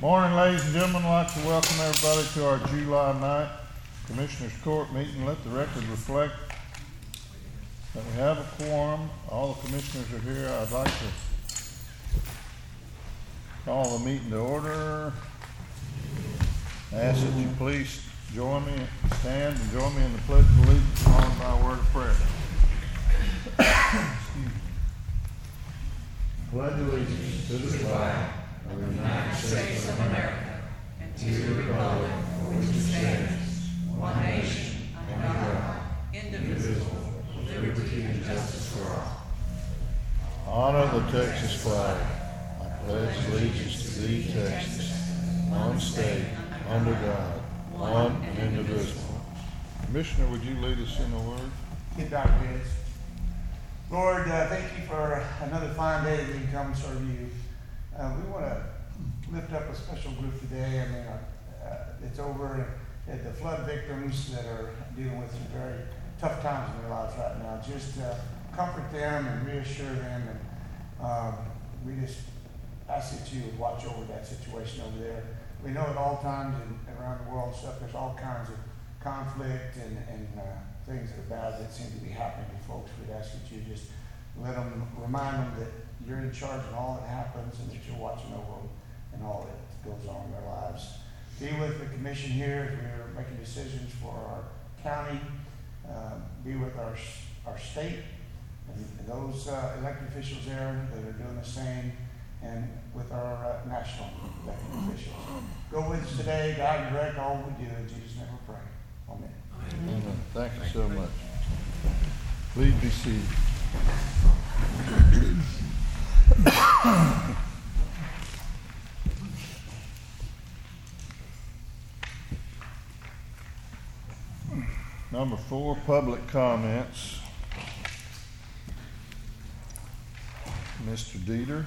Morning, ladies and gentlemen. I'd like to welcome everybody to our July 9th Commissioners Court meeting. Let the record reflect that we have a quorum. All the commissioners are here. I'd like to call the meeting to order. I ask that you please join me, stand and join me in the Pledge of Allegiance, followed by a word of prayer. Excuse me. Pledge allegiance to the flag of the United States of America and to the republic for which it stands, one nation, under God, indivisible, with liberty and justice for all. Honor the Texas flag. I pledge allegiance to thee, Texas, one state, under God, one and indivisible. Commissioner, would you lead us in the word? Get Dr. Vince. Lord, thank you for another fine day that we can come and serve you. We want to lift up a special group today. I mean, it's over at the flood victims that are dealing with some very tough times in their lives right now. Just comfort them and reassure them. And we just ask that you would watch over that situation over there. We know at all times around the world and stuff, there's all kinds of conflict and things that are bad that seem to be happening to folks. We'd ask that you just remind them that you're in charge of all that happens and that you're watching over them and all that goes on in their lives. Be with the commission here as we're making decisions for our county. Be with our state and those elected officials there that are doing the same, and with our national elected officials. Go with us today, guide and direct all we do. In Jesus' name we pray. Amen. Amen. Thank you so much. Please be seated. Number 4, public comments. Mr. Dieter.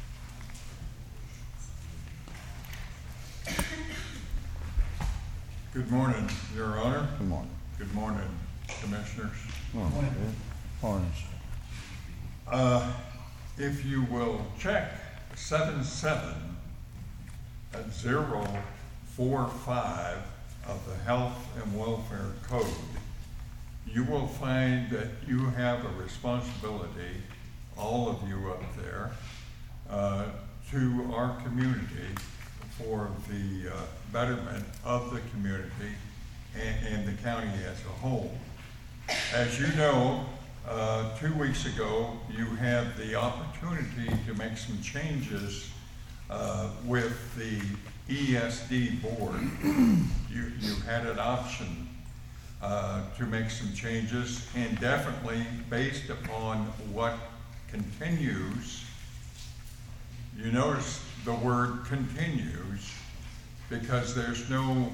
Good morning, Your Honor. Good morning. Good morning, Commissioners. Morning. Morning. If you will check 77045 of the Health and Welfare Code, you will find that you have a responsibility, all of you up there, to our community for the betterment of the community and the county as a whole. As you know, 2 weeks ago, you had the opportunity to make some changes with the ESD board. You had an option to make some changes, and definitely based upon what continues. You notice the word continues because there's no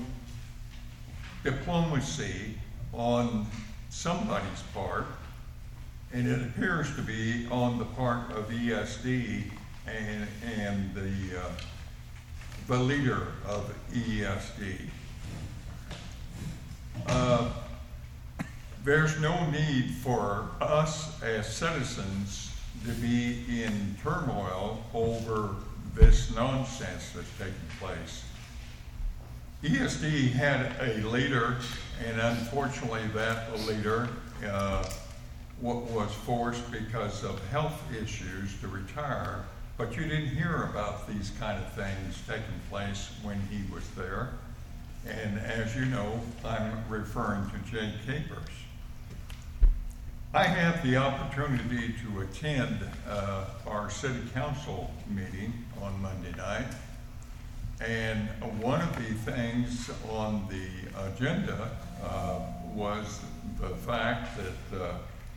diplomacy on somebody's part, and it appears to be on the part of ESD and the leader of ESD. There's no need for us as citizens to be in turmoil over this nonsense that's taking place. ESD had a leader, and unfortunately that leader was forced because of health issues to retire, but you didn't hear about these kind of things taking place when he was there. And as you know, I'm referring to Jay Capers. I had the opportunity to attend our city council meeting on Monday night, and one of the things on the agenda was the fact that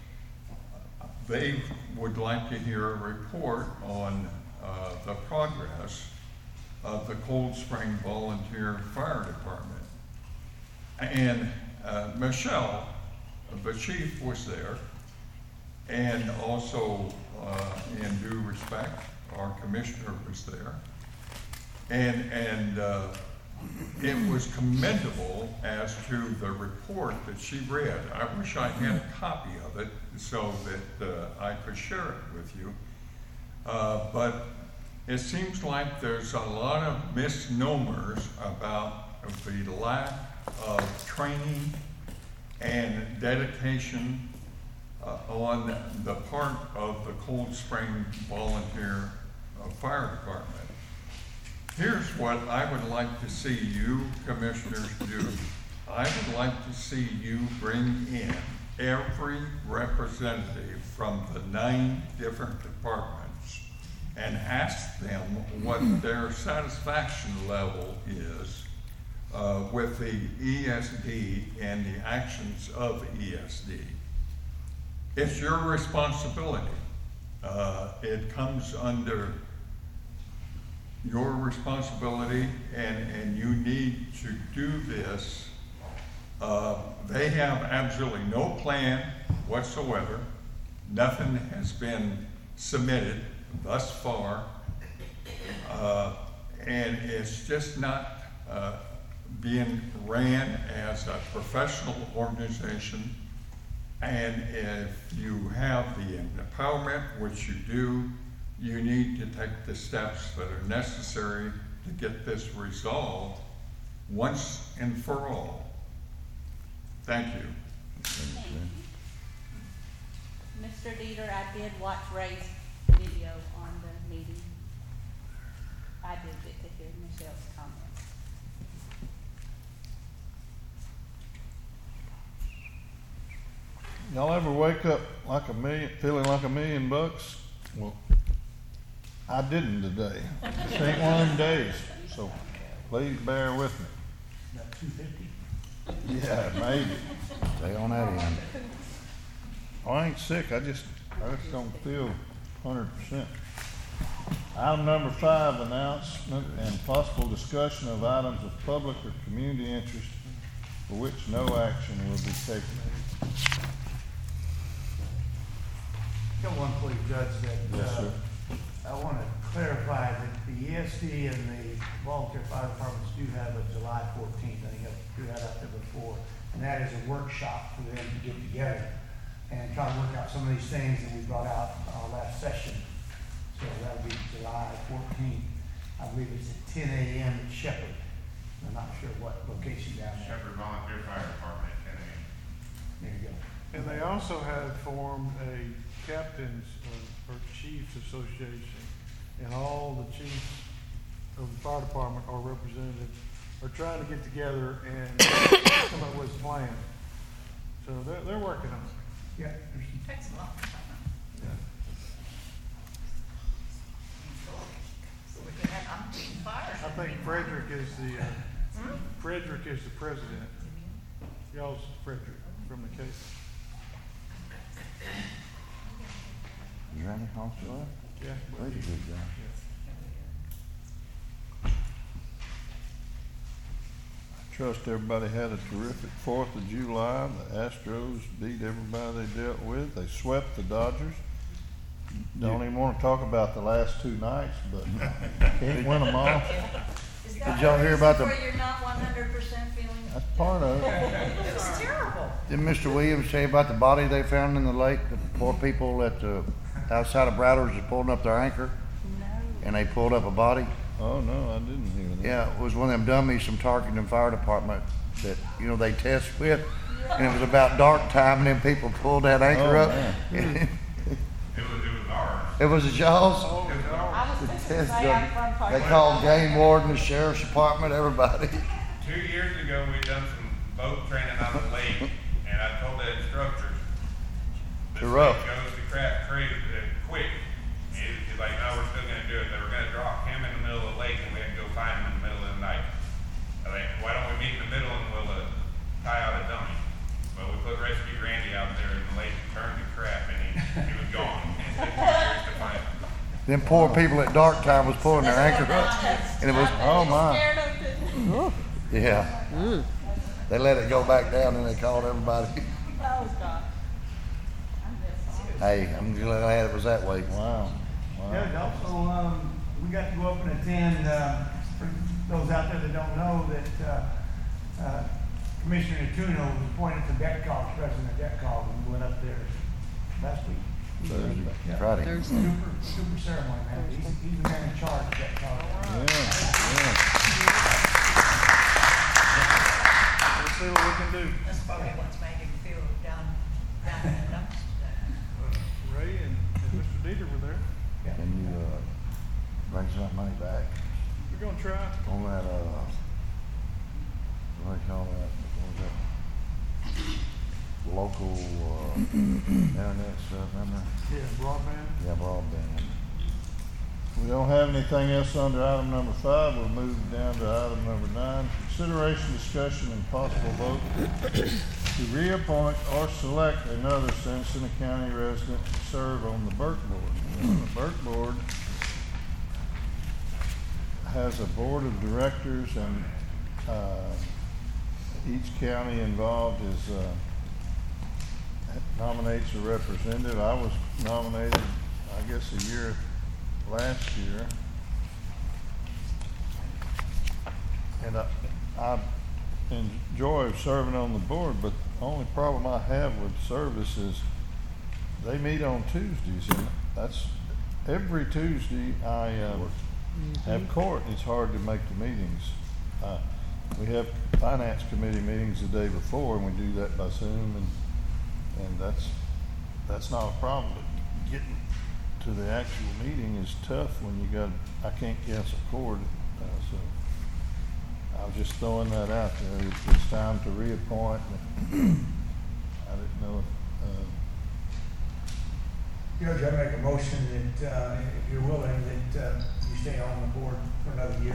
they would like to hear a report on the progress of the Cold Spring Volunteer Fire Department. And Michelle, the chief, was there, and also in due respect, our commissioner was there. And it was commendable as to the report that she read. I wish I had a copy of it so that I could share it with you. But it seems like there's a lot of misnomers about the lack of training and dedication on the part of the Cold Spring Volunteer Fire Department. Here's what I would like to see you commissioners do. I would like to see you bring in every representative from the 9 different departments and ask them what their satisfaction level is with the ESD and the actions of ESD. It's your responsibility. It comes under your responsibility, and you need to do this. They have absolutely no plan whatsoever. Nothing has been submitted thus far, and it's just not being ran as a professional organization. And if you have the empowerment, which you do, you need to take the steps that are necessary to get this resolved once and for all. Thank you. Thank you. Mr. Dieter, I did watch Ray's video on the meeting. I did get to hear Michelle's comments. Y'all ever wake up like feeling like $1 million? Well, I didn't today. This ain't one of them days, so please bear with me. About 250. Yeah, maybe. Stay on that end. I ain't sick, I just don't feel 100%. Item number 5, announcement and possible discussion of items of public or community interest for which no action will be taken. Got one for you, Judge, that, Yes, sir. I want to clarify that the ESD and the volunteer fire departments do have a July 14th, I think I threw that out there before, and that is a workshop for them to get together and try to work out some of these things that we brought out last session. So that'll be July 14th. I believe it's at 10 a.m. at Shepherd. I'm not sure what location down there. Shepherd Volunteer Fire Department at 10 a.m. There you go. And they also have formed a captains or chiefs association, and all the chiefs of the fire department are represented, are trying to get together and come up with a plan. So they're working on it. Yeah. Takes a lot of time. So we can have, I'm being fired. I think Frederick is the president. Y'all's Frederick from the case. Is Randy Hall still there? Yeah. He's a good guy. I trust everybody had a terrific 4th of July. The Astros beat everybody they dealt with. They swept the Dodgers. Don't even want to talk about the last 2 nights, but can't win them all. Is Did y'all hear about the- where you're not 100% feeling? That's part of it. It was terrible. Didn't Mr. Williams tell you about the body they found in the lake? The poor people at the outside of Browder's was pulling up their anchor, No. and they pulled up a body. Oh, no, I didn't hear that. Yeah, it was one of them dummies from Tarkington Fire Department that, they test with. And it was about dark time, and then people pulled that anchor Oh, up. man. It was ours. It was a Jaws. I was just Test gonna say I'm from dummy. Park. They called game warden, the sheriff's department, everybody. 2 years ago, we'd done some boat training on the lake, and I told the instructors, Too rough. This thing goes to crap quick. He's like, no, we're still gonna do it. They were gonna drop him in the middle of the lake, and we had to go find him in the middle of the night. I think, why don't we meet in the middle and we'll tie out a dummy? Well, we put Rescue Randy out there, and the lake turned to crap, and he was gone. And it took 2 years to find him. Them poor people at dark time was pulling their anchor up, and it was, Oh, my. Scared of it. yeah. They let it go back down, and they called everybody. Oh, God. I'm just sorry. Hey, I'm glad it was that way. Wow. Judge, also, we got to go up and attend, for those out there that don't know, that Commissioner Natuno was appointed to DECCOG, president of DECCOG, and we went up there last week. Thursday, Friday. Super ceremony, man. He's the man in charge of that project. Yeah, Let's see what we can do. That's probably what's made him feel down in the dumps today. Ray and Mr. Dieter were there. Can you, bring some money back We're gonna try. on that, what do you call that? What was that? Local, internet stuff, remember? Yeah, broadband. Yeah, broadband. we don't have anything else under item number 5. We'll move down to item number 9. Consideration, discussion, and possible vote to reappoint or select another Cincinnati County resident to serve on the Burke Board. The Burke Board has a board of directors, and each county involved is nominates a representative. I was nominated, I guess, last year. And I enjoy serving on the board, but the only problem I have with service is they meet on Tuesdays, and that's every Tuesday I have court. It's hard to make the meetings. We have finance committee meetings the day before, and we do that by Zoom, and that's not a problem. But getting to the actual meeting is tough when I can't cancel court, so I was just throwing that out there. It's time to reappoint. I didn't know if, Judge, I make a motion that, if you're willing, that, you stay on the board for another year.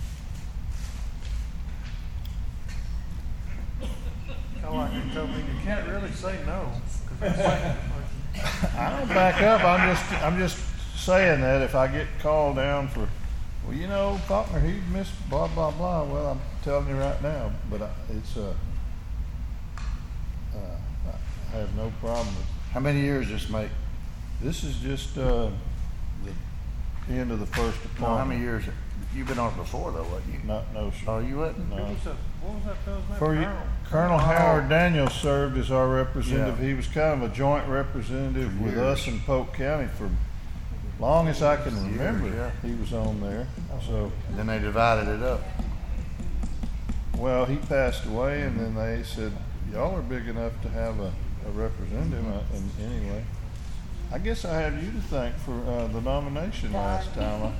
Kinda like you told me, you can't really say no. 'Cause it's like- I don't back up. I'm just saying that if I get called down for, well, you know, Faulkner, he missed blah blah blah. Well, I'm telling you right now, but I have no problem with. How many years this make? This is just the end of the first No, appointment. how many years? You've been on it before though, wasn't you? No, sir. Oh, you wasn't? No. What was that fellow's name? For you, Earl. Colonel Howard Daniels served as our representative. Yeah. He was kind of a joint representative For with years. us in Polk County for long as I can Years, remember. yeah. He was on there. So, And then they divided it up. well, he passed away, and then they said, y'all are big enough to have a representative. And anyway, I guess I have you to thank for the nomination last time.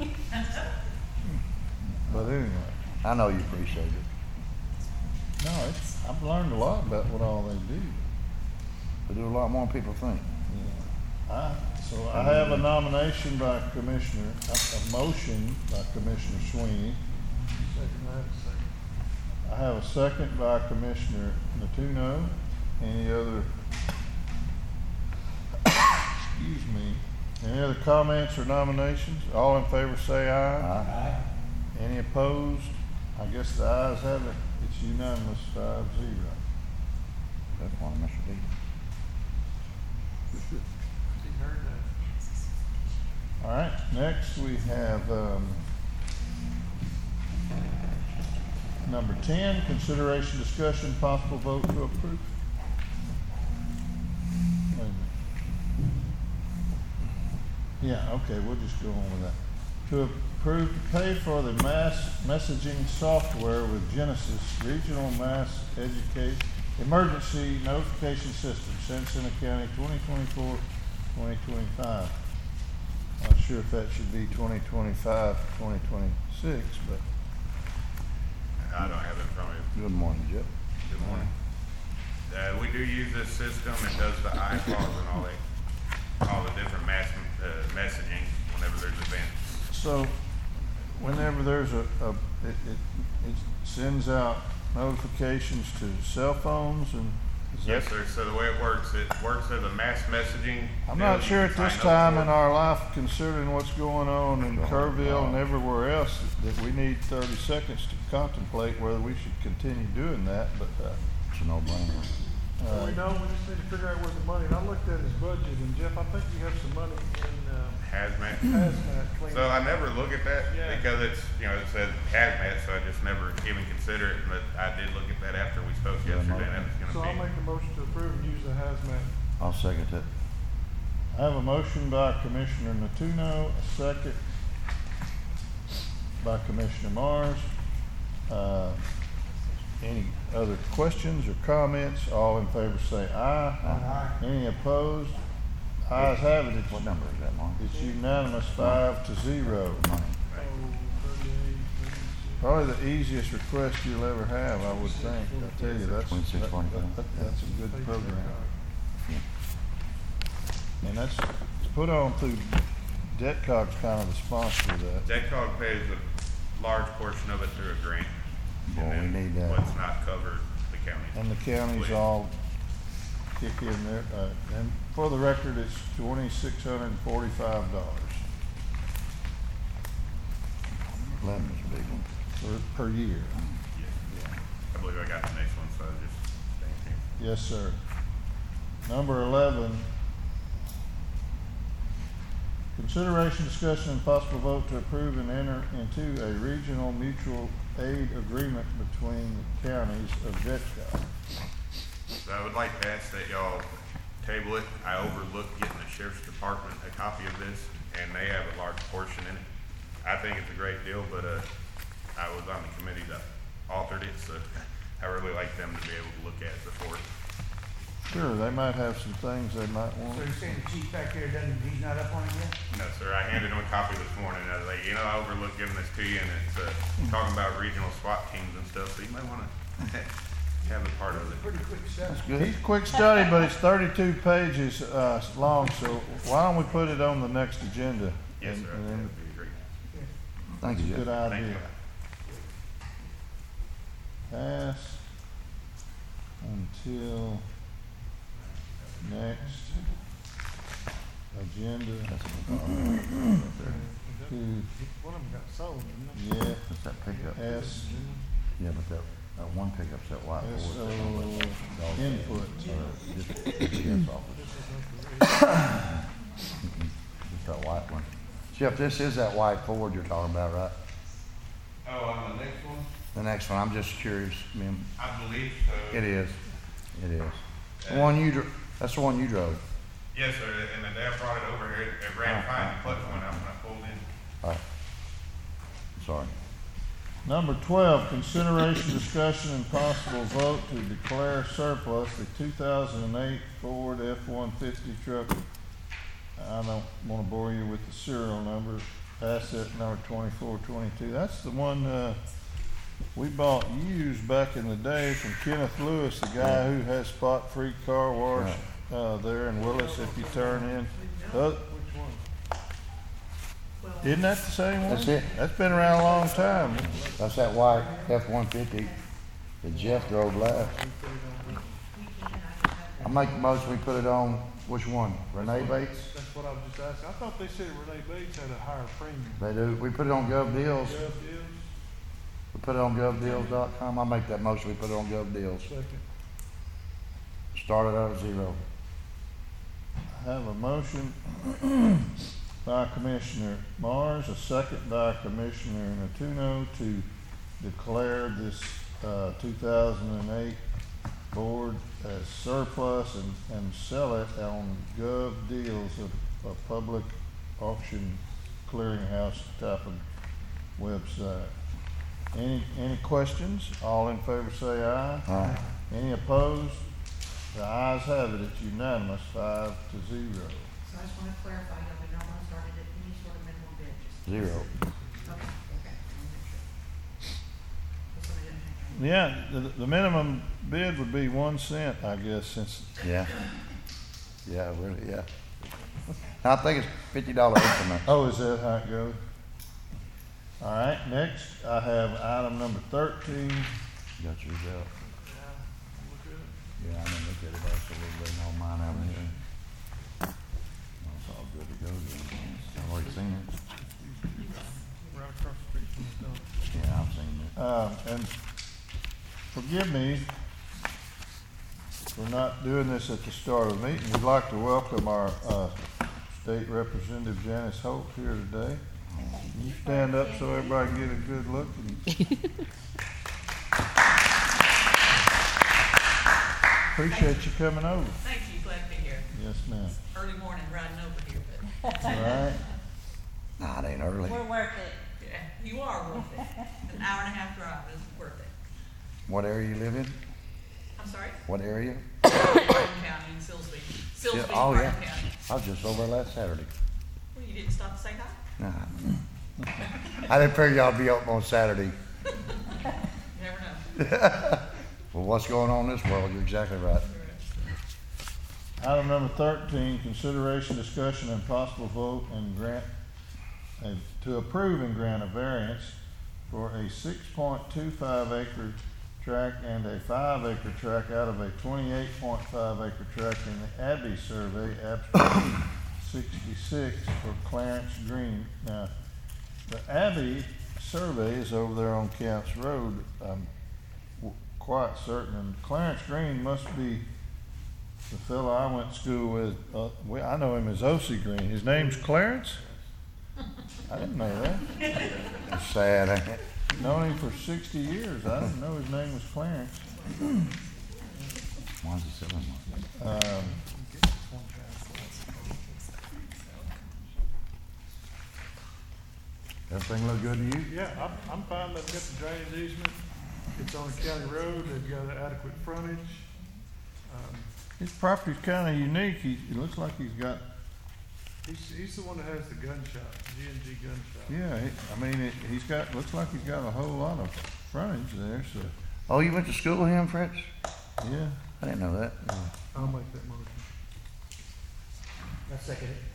But anyway, I know you appreciate it. no, I've learned a lot about what all they do. They do a lot more than people think. So I have a nomination by Commissioner, a motion by Commissioner Sweeney. Second, I have a second. I have a second by Commissioner Natuno. Any other, excuse me, any other comments or nominations? All in favor say aye. Aye. Any opposed? I guess the ayes have it. It's unanimous, 5-0. That's one, Mr. D. He heard that. All right, next we have, number 10, consideration, discussion, possible vote to approve. Wait a minute. Yeah, okay, we'll just go on with that. To approve to pay for the mass messaging software with Genesis Regional Mass Emergency Notification System, Cincinnati County, 2024-2025. Not sure if that should be 2025, 2026, but I don't have it from you. Good morning, Jeff. Good morning. We do use this system. It does the iPods and all the different messaging whenever there's events. so whenever there's it sends out notifications to cell phones and is Yes, that- sir. So the way it works as a mass messaging. I'm deal not you sure can at this sign up time for. in our life, considering what's going on in Kerrville and everywhere else, that we need 30 seconds to contemplate whether we should continue doing that, but, It's a no-brainer. So we know, we just need to figure out where the money, and I looked at his budget, and Jeff, I think you have some money in, Hazmat. hazmat cleaning. So I never look at that Yeah. because it says hazmat, so I just never even consider it. But I did look at that after we spoke yesterday, and that was So I'll going to make the motion to approve and use the hazmat. I'll second that. I have a motion by Commissioner Natuno, a second by Commissioner Mars. Any other questions or comments? All in favor say aye. Aye. Any opposed? Ayes have it. What number is that, Mark? It's unanimous, 5-0. Oh, 38, 36. Probably the easiest request you'll ever have, I would think. I tell you, that's a good program. And that's put on through, Detcog's kind of the sponsor of that. Jetcog pays a large portion of it through a grant. Boy, we And then need that. what's not covered, the county. And the counties all kick in there, and for the record, it's $2,645 Eleven is a big one. per year. I believe I got the next one, so I just thank you. Yes, sir. Number 11, consideration, discussion, and possible vote to approve and enter into a regional mutual aid agreement between the counties of Jetco. So I would like to ask that y'all table it. I overlooked getting the sheriff's department a copy of this, and they have a large portion in it. I think it's a great deal, but, I was on the committee that authored it, so I really like them to be able to look at it before. Sure, they might have some things they might So want. you're saying the chief back there he's not up on it yet? No, sir, I handed him a copy this morning. I was like, I overlooked giving this to you, and it's, talking about regional SWAT teams and stuff, so you might wanna have a part of it. Pretty quick stuff. He's quick study, but it's 32 pages long, so why don't we put it on the next agenda? Yes, sir, And that then would be great. Thank you, Good Jeff. Thank you. idea. Pass until next agenda to, One of them got sold, didn't yeah, What's that pickup? S, Yeah, but that one pickup's that white S, Ford. input. Just yes office. Just that white one. Jeff, this is that white Ford you're talking about, right? Oh, on the next one? The next one, I'm just curious, man. I believe so. It is. It is. The one that's the one you drove. Yes, sir, and then they brought it over here, it ran fine, the clutch went out when I pulled in. All right. Sorry. Number 12, consideration, discussion, and possible vote to declare surplus the 2008 Ford F-150 truck. I don't want to bore you with the serial number, asset number 2422. That's the one we bought used back in the day from Kenneth Lewis, the guy who has spot-free car wash there in Willis if you turn in. Which one? Isn't that the same one? That's it. That's been around a long time. That's that white F-150 that Jeff drove last. I make the motion we put it on, which one? Renee Bates? That's what I was just asking. I thought they said Renee Bates had a higher premium. They do. We put it on Gov Deals. Gov deals, We put it on govdeals.com. I make that motion we put it on Gov Deals. second. Started out at 0. I have a motion by Commissioner Mars, a second by Commissioner Natuno to declare this 2008 Ford as surplus and sell it on Gov Deals, a public auction clearinghouse type of website. Any questions? All in favor say aye. Aye. Any opposed? The ayes have it. It's unanimous, 5-0. So I just want to clarify, y'all, we don't want to start it at any sort of minimum bid, just, 0. okay, I'll make sure. Just so we didn't have any- Yeah, the minimum bid would be 1 cent, I guess, since, Yeah. Yeah, really, yeah. I think it's $50 increment. oh, is that how it goes? All right, next, I have item number 13. Got yours out. Yeah, look at it. Yeah, I didn't look at it. I said, we're waiting on mine out here. It's all good to go then. I've already seen it. Right across the street from the dump. Yeah, I've seen it. And forgive me for not doing this at the start of the meeting. We'd like to welcome our State Representative Janice Holt here today. Can you stand up so everybody can get a good look? Appreciate you coming over. Thank you, glad to be here. Yes, Yes, ma'am. Early morning riding over here, but, Right? Nah, it ain't early. We're worth it. yeah, you are worth it. An hour and a half drive is worth it. What area you live in? I'm sorry? What area? Martin County in Silsbee. Silsbee, Oh, Martin yeah. County. I was just over last Saturday. Well, you didn't stop to say hi? Nah. I didn't figure y'all be open on Saturday. Never know. Well, what's going on in this world? You're exactly right. Item number 13, consideration, discussion, and possible vote and grant, to approve and grant a variance for a 6.25 acre tract and a 5 acre tract out of a 28.5 acre tract in the Abbey survey, abstract 66 for Clarence Green. Now, the Abbey survey is over there on Counts Road, quite certain, and Clarence Green must be the fellow I went to school with. I know him as O.C. Green. His name's Clarence? I didn't know that. It's sad, ain't it? Known him for 60 years. I didn't know his name was Clarence. One's a silly one. Everything look good to you? Yeah, I'm fine, they've got the drainage easement, it's on a county road, they've got adequate frontage. His property's kind of unique. It looks like he's got, He's the one that has the gun shop, G&G gun shop. yeah, he's got, looks like he's got a whole lot of frontage there, so, Oh, you went to school with him, Fritz? yeah. I didn't know that. I'll make that motion. I second it.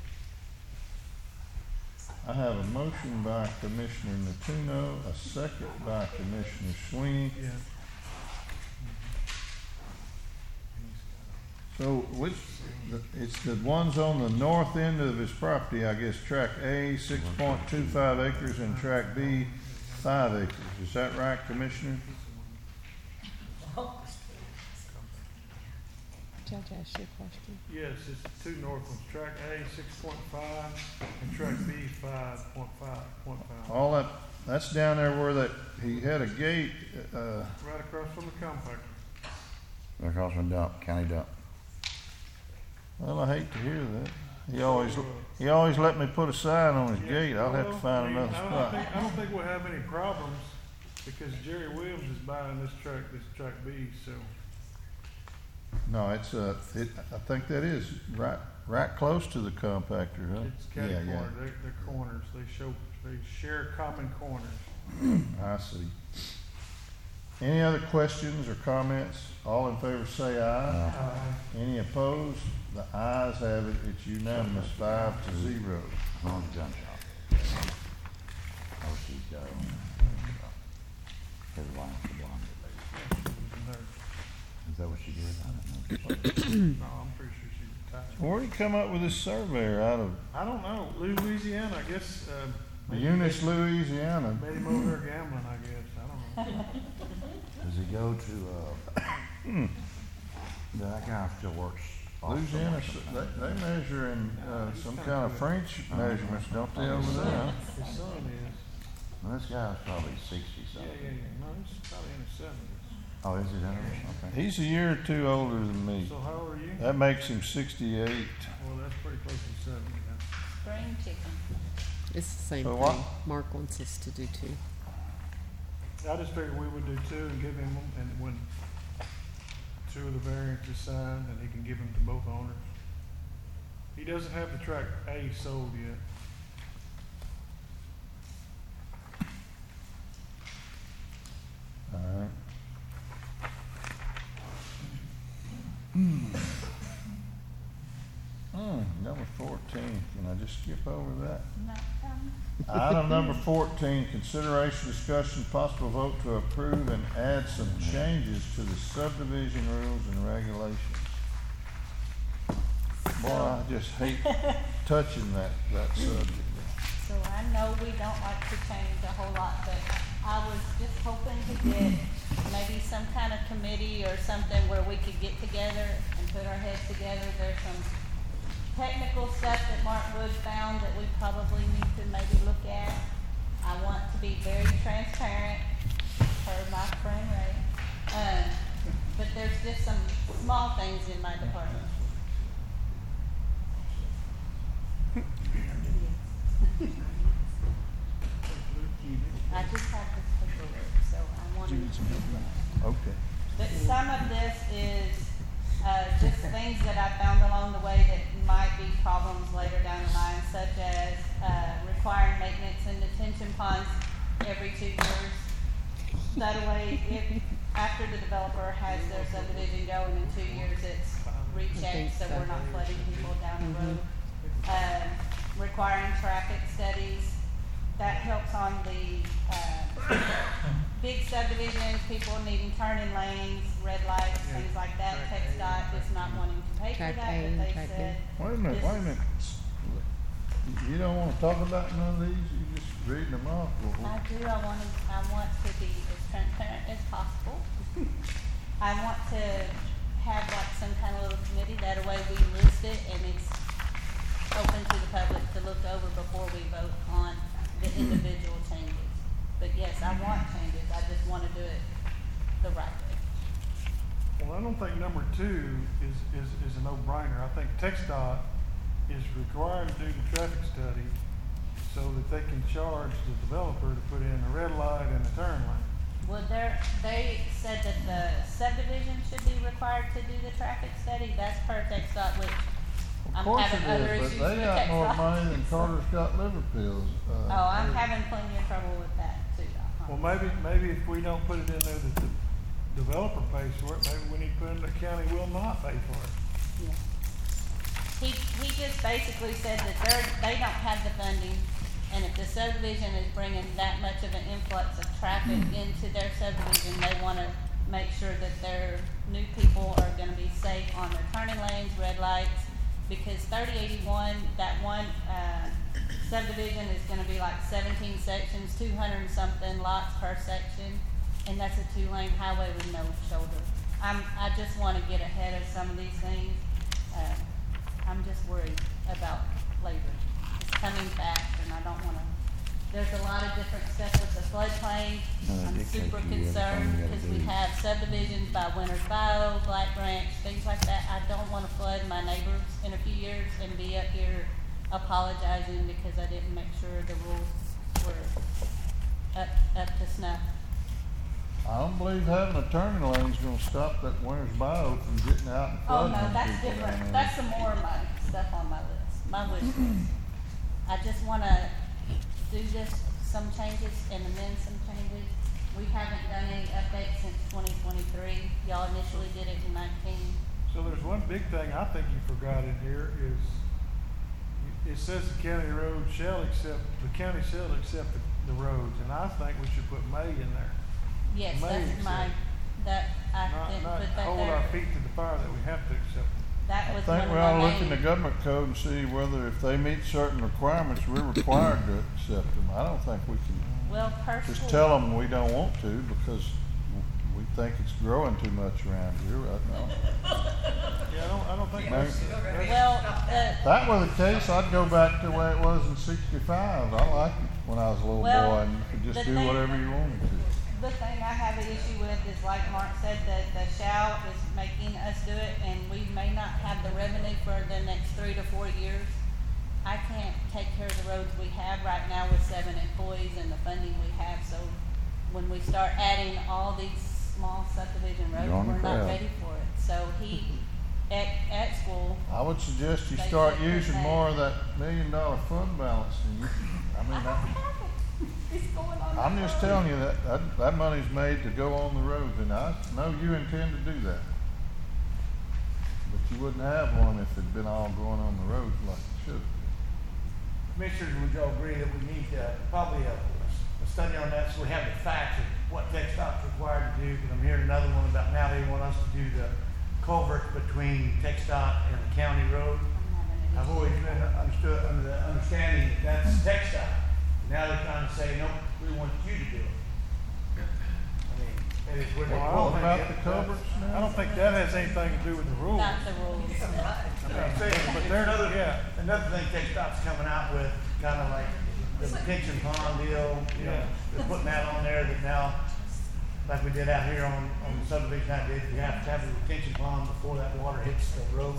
I have a motion by Commissioner Natuno, a second by Commissioner Sweeney. Yeah. So it's the ones on the north end of his property, I guess, tract A, 6.25 acres, and tract B, 5 acres. Is that right, Commissioner? Judge asked you a question. Yes, it's the two north ones, track A 6.5 and track B 5.5. All that's down there where he had a gate, Right across from the compactor. They're across from dump, county dump. well, I hate to hear that. He always let me put a sign on his gate. I'll have to find another spot. I don't think we'll have any problems because Jerry Williams is buying this track B, so. No, it's I think that is right close to the compactor, huh? It's catty corner, they're corners, they share common corners. I see. Any other questions or comments? All in favor say aye. Any opposed? The ayes have it. It's unanimous, 5-0. On the gun shop. Oh, she's got it. His wife, the blonde lady. Is that what she did? I don't know. No, I'm pretty sure she's retired. Where'd he come up with this surveyor out of I don't know, Louisiana, I guess, Eunice, Louisiana? made him over there gambling, I guess, I don't know. Does he go to, that guy still works. Louisiana, they measure in some kind of French measurements, don't they, over there? His son is, Well, this guy's probably 60 yeah, something. no, he's probably in his seventies. Oh, is he that old? Okay. He's a year or two older than me. So how old are you? That makes him 68. Well, that's pretty close to 70 now. Spring chicken. It's the same So thing. what? Mark wants us to do too. I just figured we would do two and give him them, and when two of the variances signed, and he can give them to both owners. He doesn't have the track A sold yet. All right. Number 14, can I just skip over that? Not done. Item number 14, consideration, discussion, possible vote to approve and add some changes to the subdivision rules and regulations. Boy, I just hate touching that subject. So I know we don't like to change a whole lot, but I was just hoping to get maybe some kind of committee or something where we could get together and put our heads together. There's some technical stuff that Mark Wood found that we probably need to maybe look at. I want to be very transparent, per my friend Ray. But there's just some small things in my department. Okay. But some of this is, just things that I found along the way that might be problems later down the line, such as, requiring maintenance in detention ponds every 2 years. That way, if, after the developer has their subdivision going in 2 years, it's rechecked, so we're not flooding people down the road. Requiring traffic studies, that helps on the, big subdivisions, people needing turning lanes, red lights, things like that. TxDOT is not wanting to pay for Track that, A but and they track B. said. Wait a minute, this wait a is- minute. You don't wanna talk about none of these, you just reading them off. I do, I want to be as transparent as possible. I want to have like some kind of little committee, that way we list it and it's open to the public to look over before we vote on the individual changes. But yes, I want changes, I just wanna do it the right way. Well, I don't think number 2 is a no-brainer. I think TxDOT is required to do the traffic study so that they can charge the developer to put in a red light and a turn lane. Well, they said that the subdivision should be required to do the traffic study, that's per TxDOT, which Of I'm course having it other is, issues but with they got more TxDOT. money than Carter's got liver pills. Oh, I'm having plenty of trouble with that too, Well, maybe if we don't put it in there that the developer pays for it, maybe we need to put in the county will not pay for it. Yeah. He just basically said that they don't have the funding, and if the subdivision is bringing that much of an influx of traffic into their subdivision, they wanna make sure that their new people are gonna be safe on their turning lanes, red lights, because 3081, that one, subdivision is gonna be like 17 sections, 200 and something lots per section, and that's a 2-lane highway with no shoulder. I just wanna get ahead of some of these things. I'm just worried about labor. It's coming fast and I don't wanna, there's a lot of different stuff with the floodplain. No, I'm they super take you every time concerned you gotta because we do. have subdivisions by Winters Bayou, Black Branch, things like that. I don't wanna flood my neighbors in a few years and be up here apologizing because I didn't make sure the rules were up to snuff. I don't believe having a turning lane's gonna stop that Winters Bayou from getting out and Oh, flooding no, them that's people down different. there. That's some more of my stuff on my list, my wish list. I just wanna do some changes and amend some changes. We haven't done any updates since 2023. Y'all initially did it in 19. So there's one big thing I think you forgot in here is, it says the county shall accept the roads, and I think we should put may in there. Yes, May that's my, accept. I didn't Not put that hold our there. feet to the fire that we have to accept them. That I was one think of we ought to my look in the main. government code and see whether if they meet certain requirements, we're required to accept them. I don't think we can Well, per just school. tell them we don't want to because we think it's growing too much around here right now. Yeah, I don't think Maybe. that's, Well, If that were the case, I'd go back to the way it was in '65. I liked it when I was a little Well, boy and you could just the do thing- whatever you wanted to. the thing I have an issue with is like Mark said, that the shall is making us do it and we may not have the revenue for the next 3 to 4 years. I can't take care of the roads we have right now with 7 employees and the funding we have, so when we start adding all these small subdivision roads, You're on the we're not crowd. ready for it. So he, at school, I would suggest you They start should put using that- more of that $1 million fund balance and you, I mean, it's going on. I'm the just road. telling you that money's made to go on the roads and I know you intend to do that. But you wouldn't have one if it'd been all going on the roads like it should. Commissioners, would you all agree that we need probably a study on that so we have the facts of what TxDOT's required to do? Because I'm hearing another one about now they want us to do the culvert between TxDOT and the county road. I'm I've having an always issue. been understood under the understanding that that's TxDOT. Now they're trying to say, nope, we want you to do it. I mean, and it's we're Well, I not. don't What think about it- the culverts I now? don't think that has anything to do with the rules. Not the rules. I'm saying, but there's another thing TxDOT's coming out with, kind of like the retention pond deal, you know, they're putting that on there that now, like we did out here on the subdivision I did, you have to have a retention pond before that water hits the road.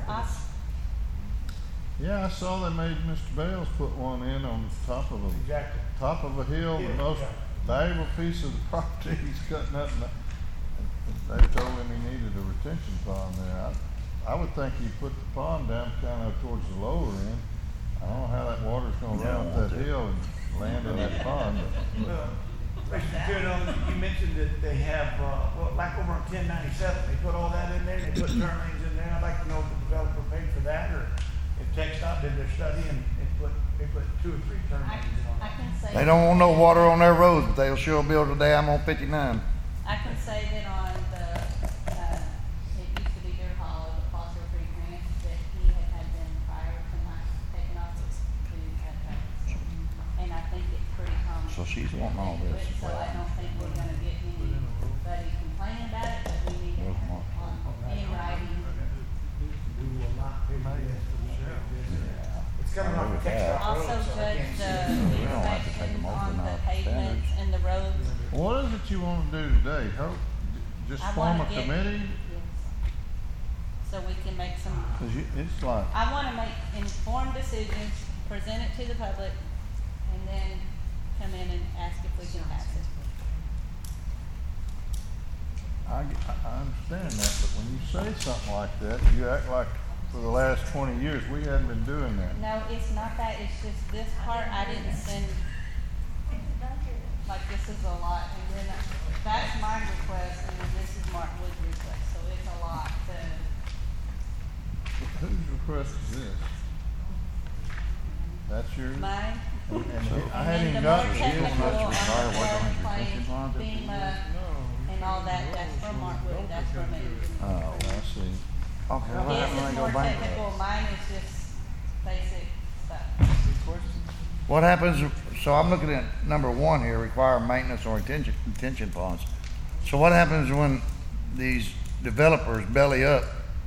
Yeah, I saw they made Mr. Bales put one in on top of Exactly. a hill. Yeah, The most exactly. valuable piece of the property he's cutting up. And they told him he needed a retention pond there. I would think he put the pond down kind of towards the lower end. I don't know how that water's gonna run up that hill and land in that pond, but Well, Mr. Chairman, you mentioned that they have, well, like over on 1097, they put all that in there, they put turn lanes in there. I'd like to know if the developer paid for that, or if TxDOT did their study and they put 2 or 3 turn I, lanes in on I that. can say. They don't want no water on their roads, but they'll sure build a dam on 59. I can say that on the, it used to be Deer Hollow, the Foster Creek Ranch, that he had been prior to my taking office to have that. And I think it's pretty common. So she's wanting all to do this. it, So I don't think we're gonna get anybody complaining about it, but we need to Where's have Mark? it on, in writing. We will not pay for this. It's coming off the TxDOT road, Also, so I judge can't see. the We don't have to take inspection them over on now, the pavements standards. and the roads. what is it you wanna do today? Just I form wanna a get- committee? Yes. So we can make some, Cause it's like, I wanna make informed decisions, present it to the public, and then come in and ask if we can pass it. I understand that, but when you say something like that, you act like for the last 20 years, we hadn't been doing that. No, it's not that, it's just this part I didn't send, like, this is a lot, and then that's my request, and then this is Mark Wood's request, so it's a lot to, Whose request is this? That's yours? mine. And I And hadn't then even the got more to technical on it. the floodplain, Retention FEMA, and all that, that's from Mark Wood, that's from me. Oh, I see. Okay, well, His that is might go more bankrupt. technical, mine is just basic stuff. What happens, so I'm looking at number 1 here, require maintenance or retention ponds. So what happens when these developers belly up?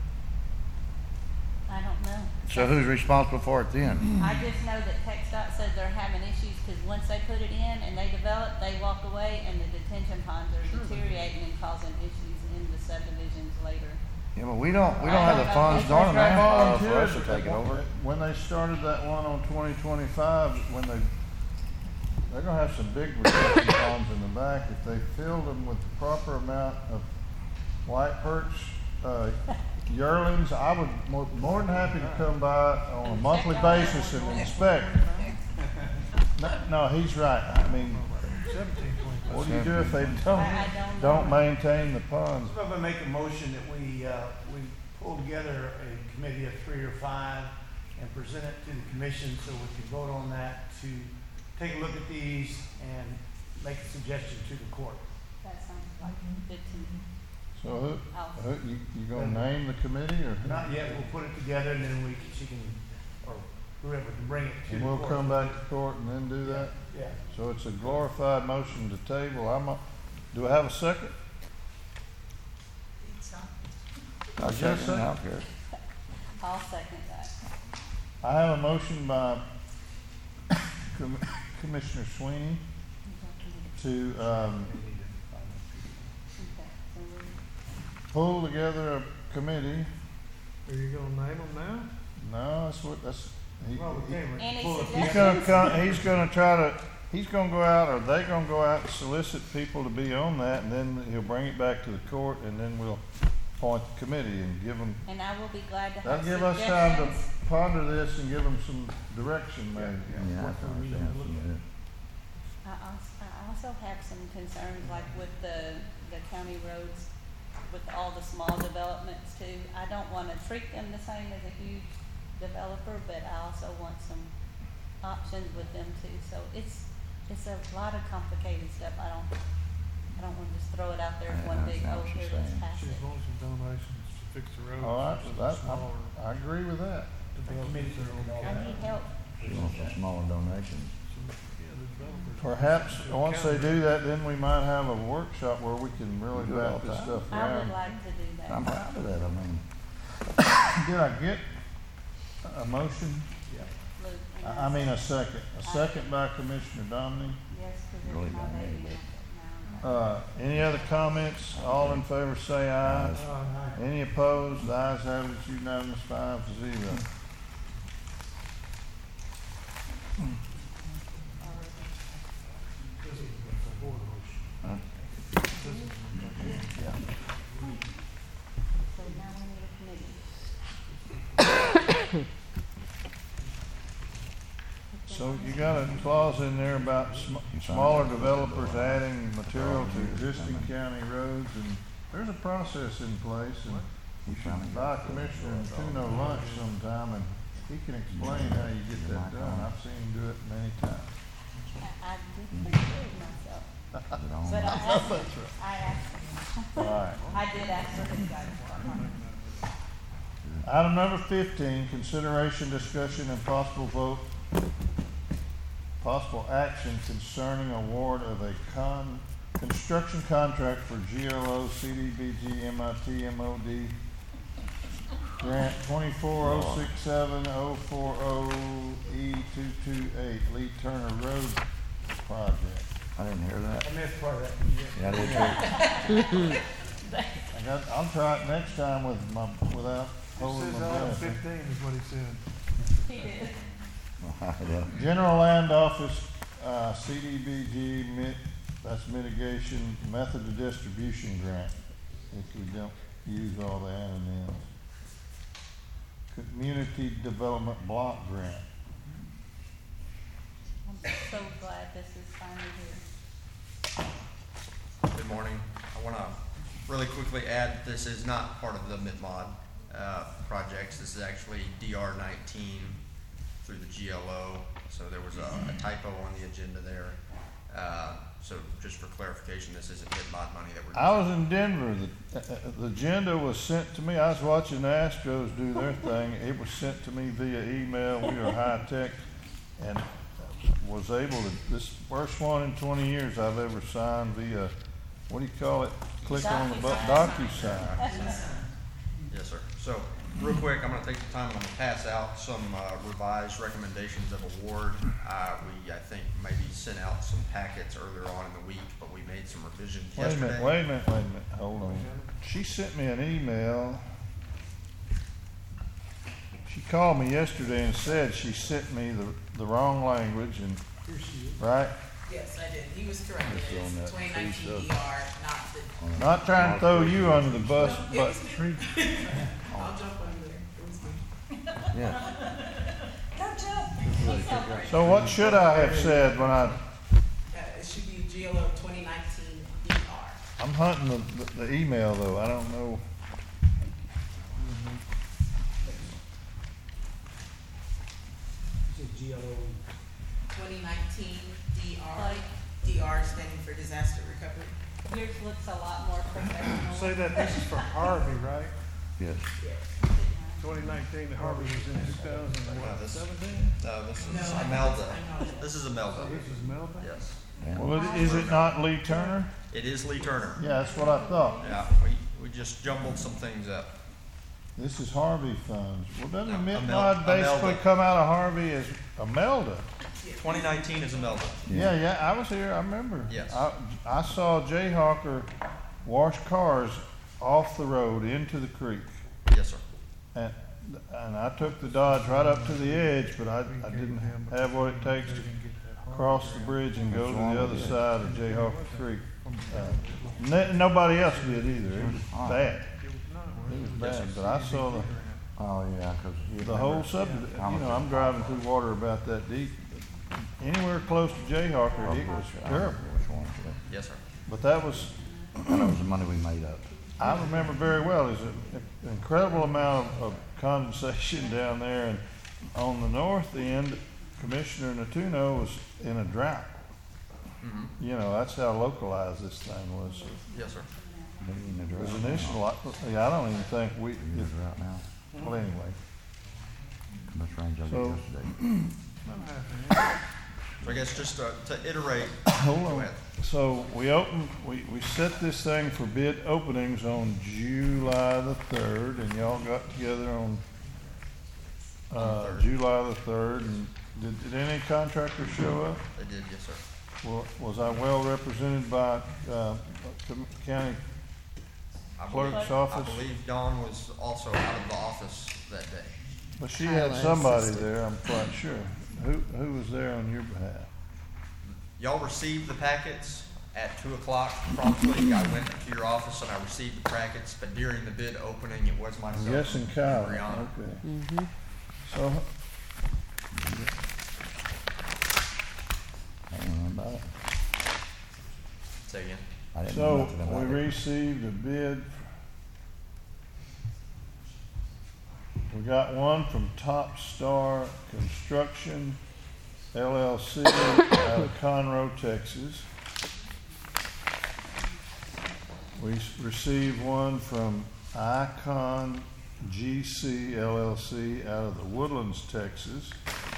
I don't know. So who's responsible for it then? I just know that TxDOT said they're having issues, cause once they put it in and they develop, they walk away and the detention ponds are deteriorating and causing issues in the subdivisions later. Yeah, but we don't have the funds nor the manpower for us to take it over. When they started that one on 2025, they're gonna have some big retention ponds in the back. If they filled them with the proper amount of white perch, yearlings, I would more than happy to come by on a monthly basis and inspect. No, he's right. I mean, 17, what do you do if they I don't don't know. maintain the ponds? So I'm gonna make a motion that we pull together a committee of 3 or 5 and present it to the commission so we can vote on that to take a look at these and make a suggestion to the court. That sounds like good to me. So I'll- you gonna name the committee or? Not yet, we'll put it together and then she can, or whoever can bring it to And the we'll court. come back to court and then do that? Yeah. So it's a glorified motion to table. Do I have a second? I'll Is there a second it, I don't care. I'll second that. I have a motion by Commissioner Sweeney to, Okay, so pull together a committee. Are you gonna name them now? No, he, Well, we can't Any pull it he's together. gonna come, he's gonna go out, or they gonna go out and solicit people to be on that, and then he'll bring it back to the court, and then we'll appoint the committee and give them, And I will be glad to that'll have give us time to suggestions. ponder this and give them some direction, maybe. Yeah, What I do we need to understand look some of at? it. I also have some concerns, like with the county roads, with all the small developments too. I don't wanna treat them the same as a huge developer, but I also want some options with them too. So it's a lot of complicated stuff. I don't wanna just throw it out there as I one big, understand oh, what here, you're let's saying. pass She it. just wants some donations to fix the roads. All right, for that, smaller I agree with that. developments that are on the I county. need help. She wants some smaller donations. Yeah, the developers. Perhaps, once they do that, then we might have a workshop where we can really Do it all bat this the stuff I would around. like to do that. I'm proud of that, I mean. Did I get a motion? Luke, and I mean a second. A second by Commissioner Domney. Yes, cause Really it's my don't baby need now. Any other comments? All in favor say aye. Any opposed? The ayes have it, it's unanimous, 5-0. So you got a clause in there about smaller developers adding material to existing county roads, and there's a process in place, and you should buy Commissioner Tuno lunch sometime, and he can explain how you get that done. I've seen him do it many times. I didn't do it myself, but I asked him. All right. I did ask for his guidance. Item number 15, consideration, discussion, and possible vote, possible action concerning award of a construction contract for GLO CDBG MIT MOD grant 24067-040E228 Lee Turner Road project. I didn't hear that. I missed part of that. Yeah, I did too. I'll try it next time without It holding says my item breath. 15 is what he said. He did. Yeah. General Land Office, CDBG, that's mitigation, method of distribution grant, if we don't use all the anonyms. Community Development Block Grant. I'm so glad this is finally here. Good morning. I want to really quickly add, this is not part of the MITMOD projects. This is actually DR19 through the GLO. So there was a typo on the agenda there. So just for clarification, this isn't MITMOD money that we're using. I was in Denver. The agenda was sent to me. I was watching the Astros do their thing. It was sent to me via email. We are high tech, and was able to, this first one in 20 years I've ever signed via, what do you call it? Click on the button, DocuSign. Yes, sir. So real quick, I'm going to take the time, I'm going to pass out some revised recommendations of award. We, I think, maybe sent out some packets earlier on in the week, but we made some revisions yesterday. Wait a minute, hold on. She sent me an email. She called me yesterday and said she sent me the wrong language, and, right? Yes, I did. He was correct. Just on that It's 2019 free DR, not the. Not trying to throw you under the bus, No, it but was me. I'll jump under there. It was me. Yeah. Don't jump. so what should I have said when It should be GLO 2019 DR. I'm hunting the email though, I don't know. GLO 2019 DR. Like- DR standing for disaster recovery. Yours looks a lot more professional. Say that this is for Harvey, right? Yes. 2019, Harvey was in 2017? This is No, I think Imelda. it's This is Imelda. This is Melvin? Yes. Yeah. Well, is it not Lee Turner? It is Lee Turner. Yeah, that's what I thought. Yeah, we just jumbled some things up. This is Harvey funds. Well, doesn't No, MITMOD basically Imelda. come out of Harvey as Imelda? 2019 is Imelda. Yeah, I was here, I remember. Yes. I saw Jayhawker wash cars off the road into the creek. Yes, sir. And I took the Dodge right up to the edge, but I didn't have what it takes to cross the bridge and go to the other side of Jayhawker Creek. Nobody else did either. It was bad. It was bad, but I saw Oh, yeah, because. the whole subject. You know, I'm driving through water about that deep. Anywhere close to Jayhawker, it was terrible. Which one? Yes, sir. But that was, That was the money we made up. I remember very well, there's an incredible amount of condensation down there, and on the north end, Commissioner Natuno was in a drought. Mm-hmm. You know, that's how localized this thing was. Yes, sir. It was initial, I don't even think we, Right now. well, anyway. How much range I So- got yesterday? So I guess just to iterate. Hold Go on. ahead. So we set this thing for bid openings on July the 3rd, and y'all got together on, July the 3rd, and did any contractors show up? They did, yes, sir. Was I well represented by, county I clerk's believe- office? I believe Dawn was also out of the office that day. But she had Highway somebody assistant. there, I'm quite sure. Who was there on your behalf? Y'all received the packets at 2 o'clock promptly. I went to your office and I received the packets, but during the bid opening, it was myself. Yes, and Kyle, Brianna. okay. Mm-hmm. So, Say again. I didn't know So nothing about we it. received a bid. We got one from Top Star Construction LLC out of Conroe, Texas. We received one from Icon GC LLC out of the Woodlands, Texas.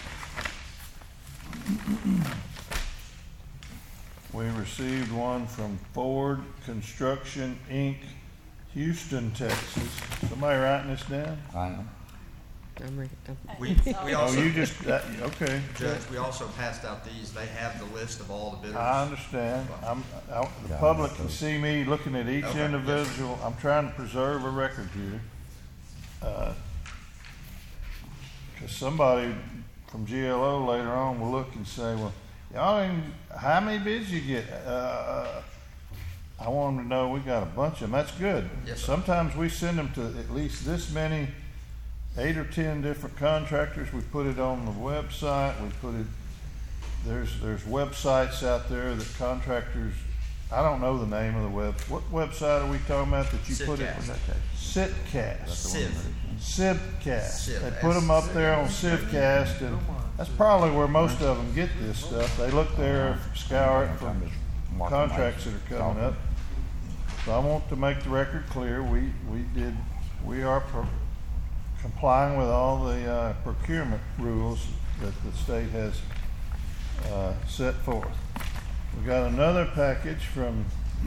We received one from Ford Construction Inc., Houston, Texas. Somebody writing this down? I know. We Oh, also, you just, okay. Judge, we also passed out these, they have the list of all the bidders. I understand. The Yeah, public I can know. see me looking at each Okay, yes. individual. I'm trying to preserve a record here. Cause somebody from GLO later on will look and say, well, y'all didn't, how many bids you get? I want them to know we got a bunch of them. That's good. Yes, sir. Sometimes we send them to at least this many, 8 or 10 different contractors. We put it on the website. We put it, there's websites out there that contractors, I don't know the name of the what website are we talking about that you put it? Sitcast. Sibcast. Sib, They put them up there on Sibcast, and that's probably where most of them get this stuff. They look there, scour it for contracts that are coming up. So I want to make the record clear, we are complying with all the procurement rules that the state has set forth. We got another package from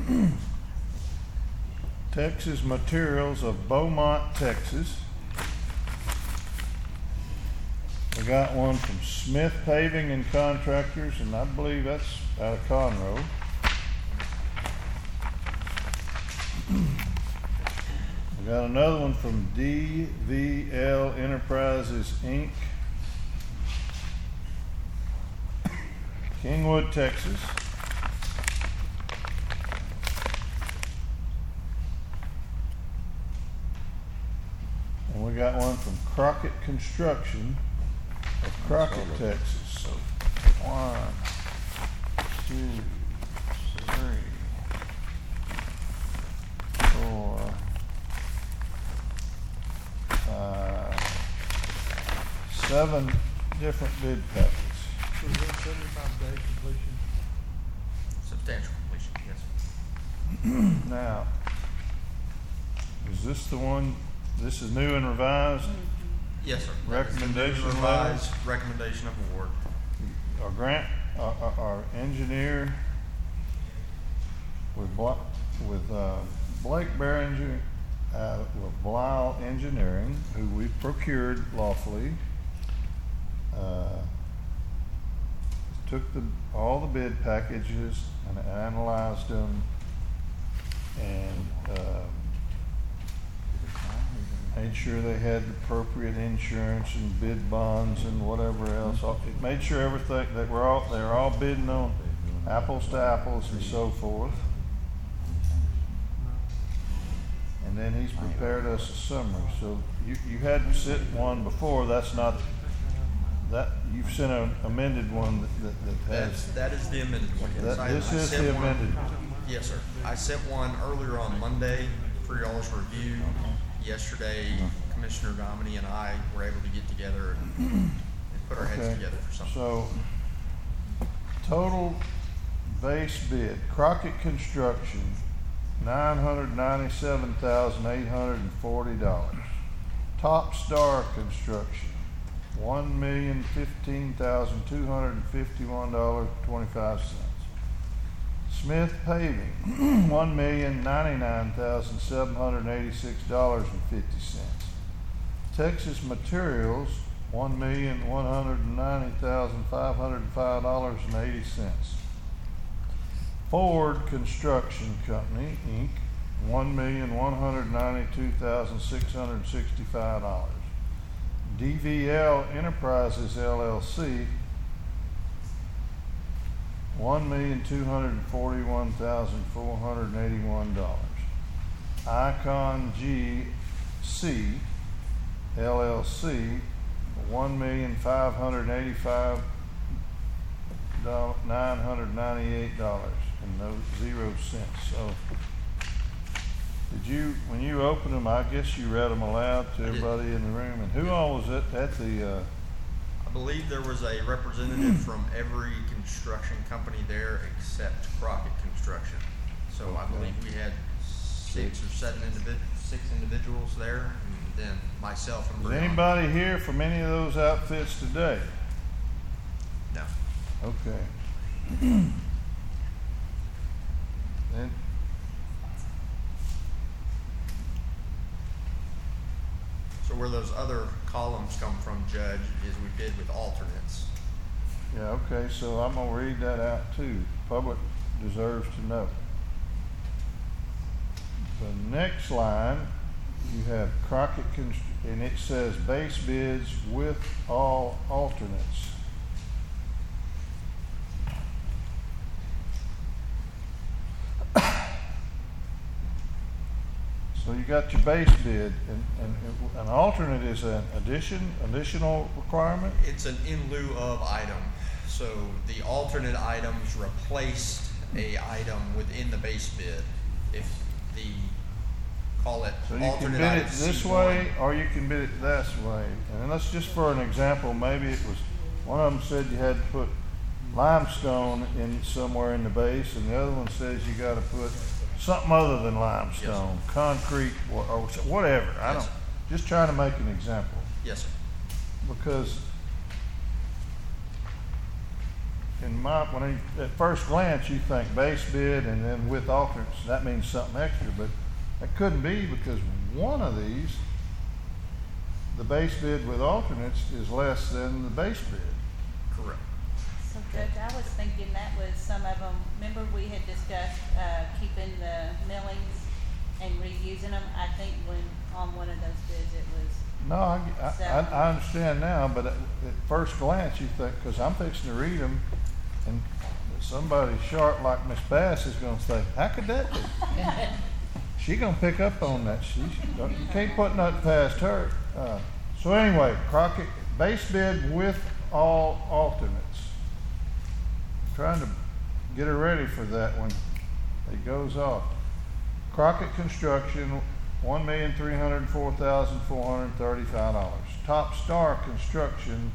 Texas Materials of Beaumont, Texas. We got one from Smith Paving and Contractors, and I believe that's out of Conroe. We got another one from DVL Enterprises, Inc., Kingwood, Texas. And we got one from Crockett Construction of Crockett, Texas. So 1, 2, 3, 4, 5, 7 different bid packets. So is that 75-day completion? Substantial completion, yes. Now, is this the one, this is new and revised? Yes, sir. Recommendation letter? Revised recommendation of award. Our grant, our engineer with Blake Behringer, with Blau Engineering, who we procured lawfully, took all the bid packages and analyzed them and made sure they had appropriate insurance and bid bonds and whatever else. It made sure everything, that they're all bidding on apples to apples and so forth. And then he's prepared us a summary. So you had sent one before, that's not, that, you've sent an amended one that has, That is the amended one. Yes. this I is sent the one- amended. Yes, sir. I sent one earlier on Monday for y'all's review. Yesterday, Commissioner Dominy and I were able to get together and put our heads Okay. together for something. So, total base bid, Crockett Construction, $997,840. Top Star Construction, $1,015,251.25. Smith Paving, $1,099,786.50. Texas Materials, $1,190,505.80. Ford Construction Company, Inc., $1,192,665. DVL Enterprises LLC, $1,241,481. Icon GC LLC, $1,585,000. $998.00. So, when you opened them, I guess you read them aloud to I did. everybody in the room, and who all was at the, I believe there was a representative from every construction company there except Crockett Construction. So I Okay. believe we had 6 or 7 six individuals there, and then myself and is Breon. anybody here from any of those outfits today? No. Okay. And So where those other columns come from, Judge, is we bid with alternates. yeah, okay, so I'm gonna read that out too. Public deserves to know. The next line, you have Crockett and it says base bids with all alternates. So you got your base bid, and an alternate is an additional requirement? It's an in lieu of item. So the alternate items replaced a item within the base bid. If the, call it So you can alternate bid it item this C1. way, or you can bid it this way. And let's just for an example, maybe it was, one of them said you had to put limestone in somewhere in the base, and the other one says you gotta put something other than limestone, concrete, or whatever. I Yes, don't, sir. just trying to make an example. Yes, sir. Because at first glance, you think base bid and then with alternates, that means something extra, but that couldn't be, because one of these, the base bid with alternates is less than the base bid. Correct. So Judge, I was thinking that was some of them, remember we had discussed, keeping the millings and reusing them? I think when, on one of those bids, it was, No, I understand now, but at first glance, you think, because I'm fixing to read them, and somebody sharp like Miss Bass is gonna say, how could that be? She gonna pick up on that. You can't put nothing past her. So anyway, Crockett, base bid with all alternates. Trying to get her ready for that when it goes off. Crockett Construction, $1,304,435. Top Star Construction,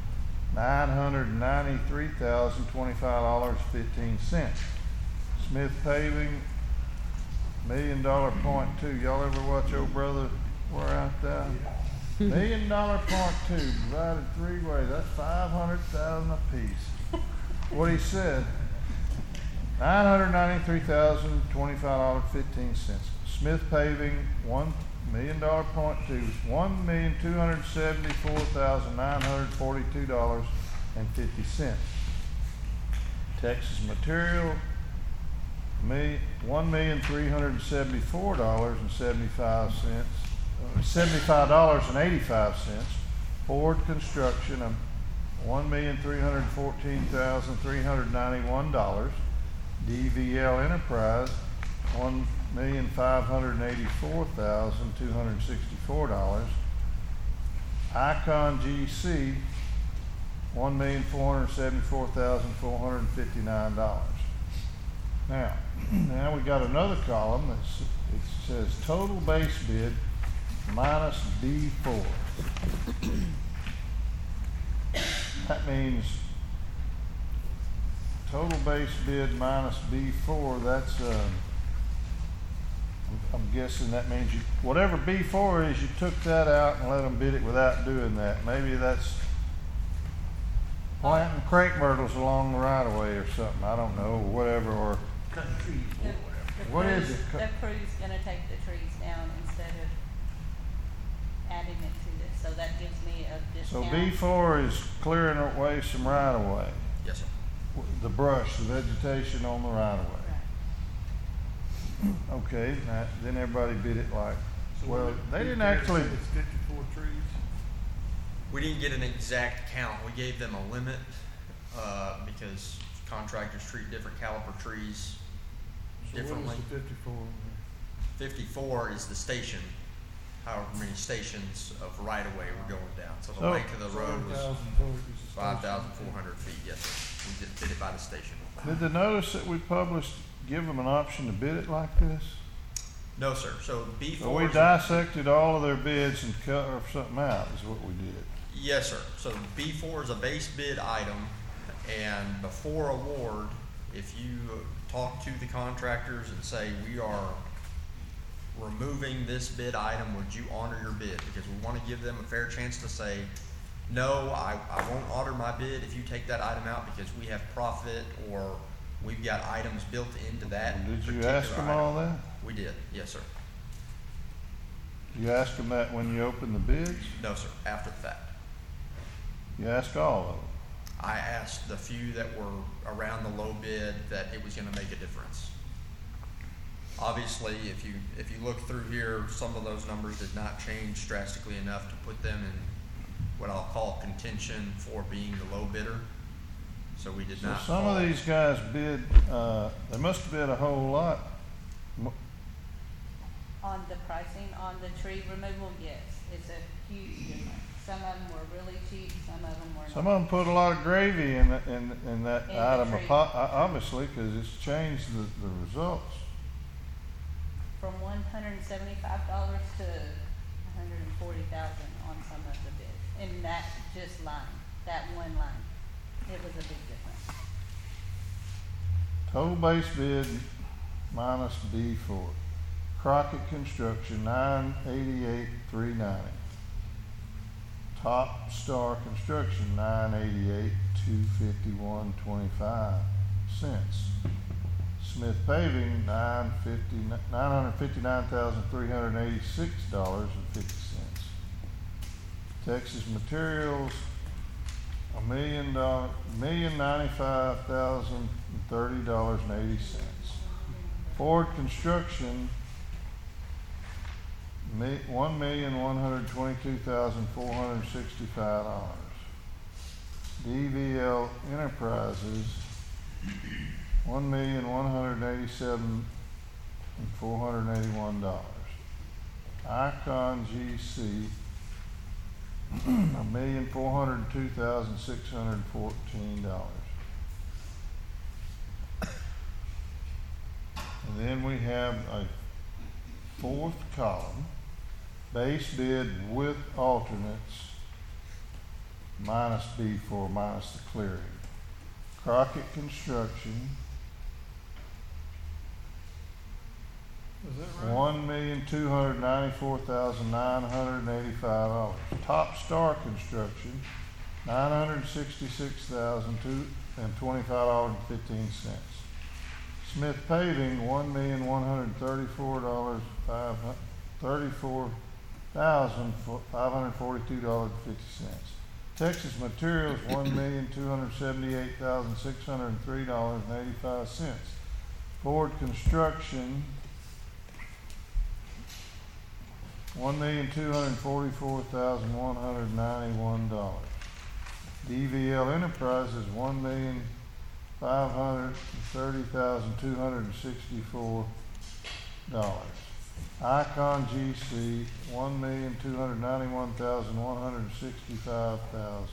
$993,025.15. Smith Paving, $1,000,000.2. Y'all ever watch old brother wear out there? $1,000,000.2 divided 3 ways. That's $500,000 apiece. What he said, $993,025.15. Smith Paving, $1,000,000.2, $1,274,942.50. Texas Material, $75.85. Ford Construction, $1,314,391. DVL Enterprise, $1,584,264. Icon GC, $1,474,459. Now we got another column it says total base bid minus B4. That means total base bid minus B4, that's, I'm guessing that means whatever B4 is, you took that out and let them bid it without doing that. Maybe that's planting crepe myrtles along the right of way or something, I don't know, or whatever, or What is it? The crew's gonna take the trees down instead of adding it to this, so that gives me a so discount. B4 is clearing away some right of way. Yes, sir. The brush, the vegetation on the right of way. Right. Okay, now, then everybody bid it like, So well, we- they we didn't said actually, It's 54 trees. We didn't get an exact count. We gave them a limit, because contractors treat different caliper trees So differently. what is the 54? 54 is the station, however many stations of right-of-way we're going down. So the So- length of the road was 5,000 foot is the station. 5,400 feet, yes, sir. We did bid it by the station. Did the notice that we published give them an option to bid it like this? No, sir. So B4. So we dissected all of their bids and cut or something out is what we did. Yes, sir. So B4 is a base bid item, and before award, if you talk to the contractors and say, we are removing this bid item, would you honor your bid? Because we want to give them a fair chance to say, no, I won't honor my bid if you take that item out because we have profit or we've got items built into that. Did you particular ask them item. all that? We did, yes, sir. You asked them that when you opened the bids? No, sir, after the fact. You asked all of them? I asked the few that were around the low bid that it was gonna make a difference. Obviously, if you look through here, some of those numbers did not change drastically enough to put them in what I'll call contention for being the low bidder. So we did So not. some of these guys bid, they must have bid a whole lot. On the pricing, on the tree removal, yes, it's a huge difference. Some of them were really cheap, some of them were not. Some of them put a lot of gravy in that In the item, tree. obviously, because it's changed the results. From $175 to $140,000 on some of the bids, in that just line, that one line. It was a big difference. Total base bid minus B4. Crockett Construction, $988,390. Top Star Construction, $988,251.25. Smith Paving, $959,386.50. Texas Materials, $1,095,030.80. Ford Construction, $1,122,465. DVL Enterprises, $1,187,481. Icon GC, $1,402,614. And then we have a fourth column, base bid with alternates, minus B4, minus the clearing. Crockett Construction, Is that right? $1,294,985. Top Star Construction, $966,025.15. Smith Paving, $1,134,542.50. Texas Materials, $1,278,603.85. Ford Construction, $1,244,191. DVL Enterprises, $1,530,264. Icon GC, $1,291,165.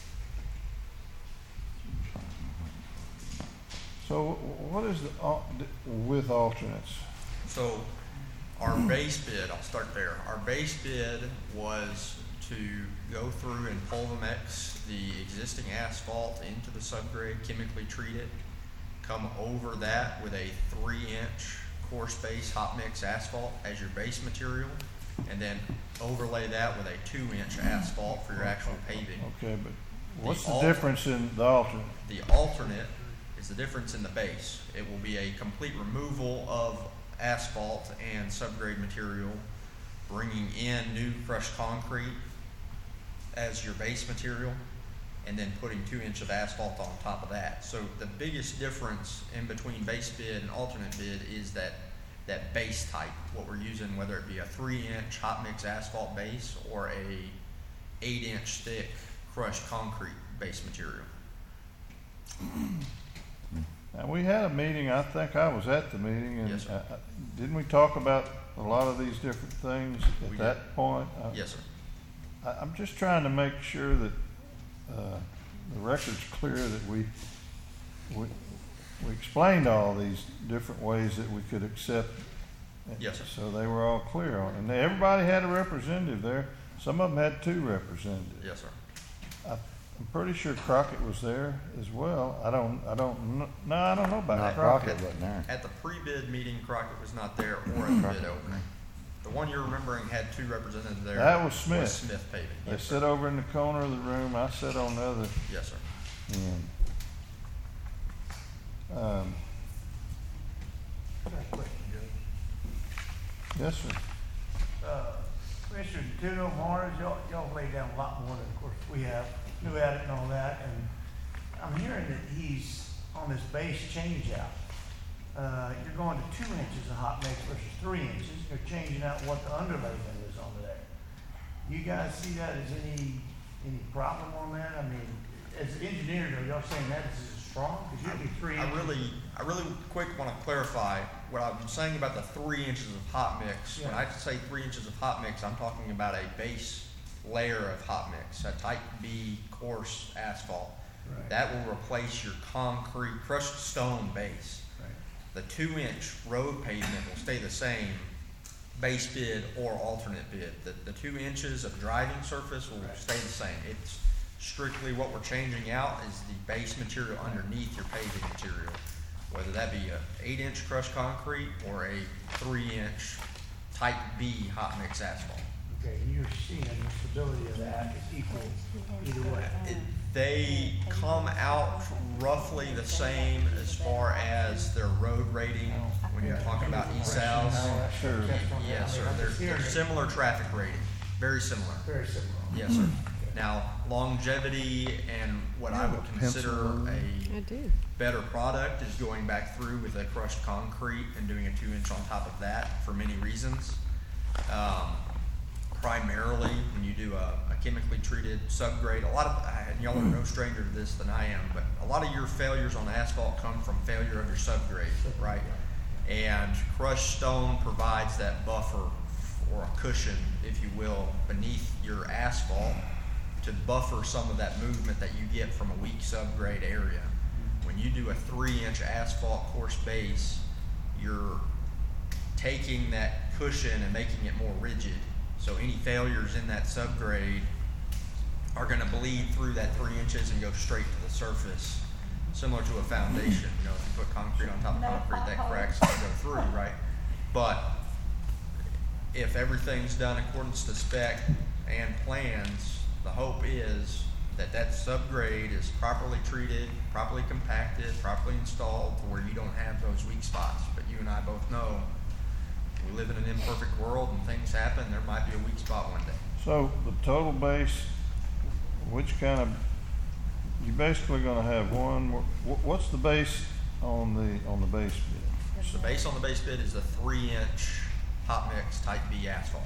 So what is the, with alternates? So our base bid, I'll start there. Our base bid was to go through and pulvermex the existing asphalt into the subgrade, chemically treat it, come over that with a 3-inch coarse base hot mix asphalt as your base material, and then overlay that with a 2-inch asphalt for your actual paving. Okay, but what's the difference in the alternate? The alternate is the difference in the base. It will be a complete removal of asphalt and subgrade material, bringing in new crushed concrete as your base material, and then putting 2 inches of asphalt on top of that. So the biggest difference in between base bid and alternate bid is that base type, what we're using, whether it be a 3-inch hot mix asphalt base or a 8-inch thick crushed concrete base material. Now, we had a meeting, I think I was at the meeting, and Yes, sir. didn't we talk about a lot of these different things We at did. that point? Yes, sir. I'm just trying to make sure that the record's clear that we we explained all these different ways that we could accept. Yes, sir. So they were all clear on it. And everybody had a representative there. Some of them had 2 representatives. Yes, sir. I'm pretty sure Crockett was there as well. I don't know about No, Crockett. Crockett wasn't there. At the pre-bid meeting, Crockett was not there or at the bid opening. The one you're remembering had 2 representatives there. That was Smith. Smith Paving. They Yes, sir. sit over in the corner of the room. I sit on the other Yes, sir. end. Yes, sir. Commissioner Tuno, Mars, y'all laid down a lot more than, of course, we have, knew at it and all that, and I'm hearing that he's on this base change out. You're going to 2 inches of hot mix versus 3 inches, you're changing out what the underlayment is on there. You guys see that as any problem on that? I mean, as engineers, are y'all saying that is strong? Because you'd be 3 inches. I really quick want to clarify what I was saying about the 3 inches of hot mix. When I say 3 inches of hot mix, I'm talking about a base layer of hot mix, a type B coarse asphalt. Right. That will replace your concrete crushed stone base. Right. The 2-inch road pavement will stay the same, base bid or alternate bid. The 2 inches of driving surface will stay the same. It's strictly what we're changing out is the base material underneath your paving material, whether that be a 8-inch crushed concrete or a 3-inch type B hot mix asphalt. Okay, and you're seeing the stability of that is equal either way. They come out roughly the same as far as their road rating when you're talking about ESALs. Sure. Yes, sir. They're similar traffic rating, very similar. Very similar. Yes, sir. Now, longevity and what I would consider I a do. better product is going back through with a crushed concrete and doing a 2-inch on top of that for many reasons. Primarily, when you do a chemically treated subgrade, and y'all are no stranger to this than I am, but a lot of your failures on asphalt come from failure of your subgrade, right? And crushed stone provides that buffer or a cushion, if you will, beneath your asphalt to buffer some of that movement that you get from a weak subgrade area. When you do a 3-inch asphalt coarse base, you're taking that cushion and making it more rigid. So any failures in that subgrade are going to bleed through that 3 inches and go straight to the surface, similar to a foundation. You know, if you put concrete on top of concrete, that crack's going to go through, right? But if everything's done in accordance to spec and plans, the hope is that that subgrade is properly treated, properly compacted, properly installed to where you don't have those weak spots. But you and I both know we live in an imperfect world and things happen. There might be a weak spot one day. So the total base, which kind of, you're basically going to have one. What's the base on the base bid? So the base on the base bid is a 3-inch hot mix type B asphalt.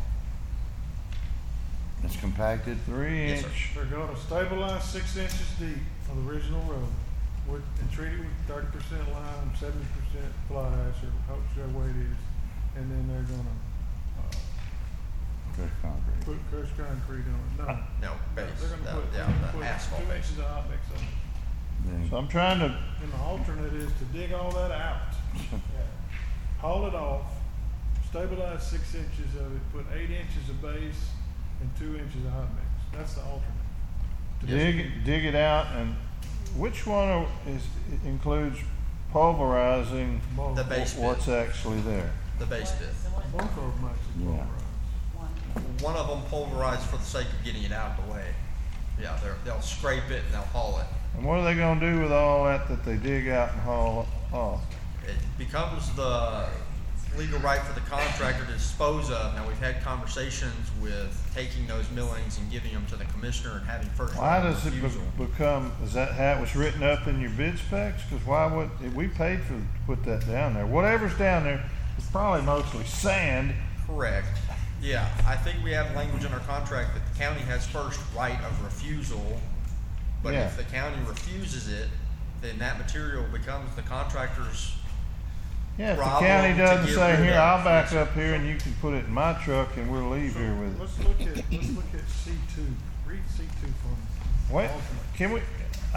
It's compacted. 3 Yes, sir. inch. They're gonna stabilize 6 inches deep on the original road and treat it with 30% lime, 70% fly ash, or whichever way it is. And then they're gonna, Crushed concrete. put crushed concrete on it. No. No, base. They're gonna put, The asphalt 2 base. inches of hot mix on it. Then So I'm trying to, And the alternate is to dig all that out. Haul it off, stabilize 6 inches of it, put 8 inches of base and 2 inches of hot mix. That's the alternate. dig it out, and which one includes pulverizing The base bid. what's actually there? The base bid. Both of them actually Yeah. pulverized. One of them pulverized for the sake of getting it out of the way. Yeah, they'll scrape it and they'll haul it. And what are they gonna do with all that they dig out and haul off? It becomes the legal right for the contractor to dispose of. Now, we've had conversations with taking those millings and giving them to the commissioner and having first Why right of does it refusal. become, is that how it was written up in your bid specs? Because why would, we paid to put that down there. Whatever's down there is probably mostly sand. Correct. Yeah, I think we have language in our contract that the county has first right of refusal. But Yeah. if the county refuses it, then that material becomes the contractor's. Yeah, if the Problem county to doesn't get say, rid here, of. I'll back up here and you can put it in my truck and we'll leave here with it. Let's look at C2. Read C2 for me. Wait, Alternate. can we,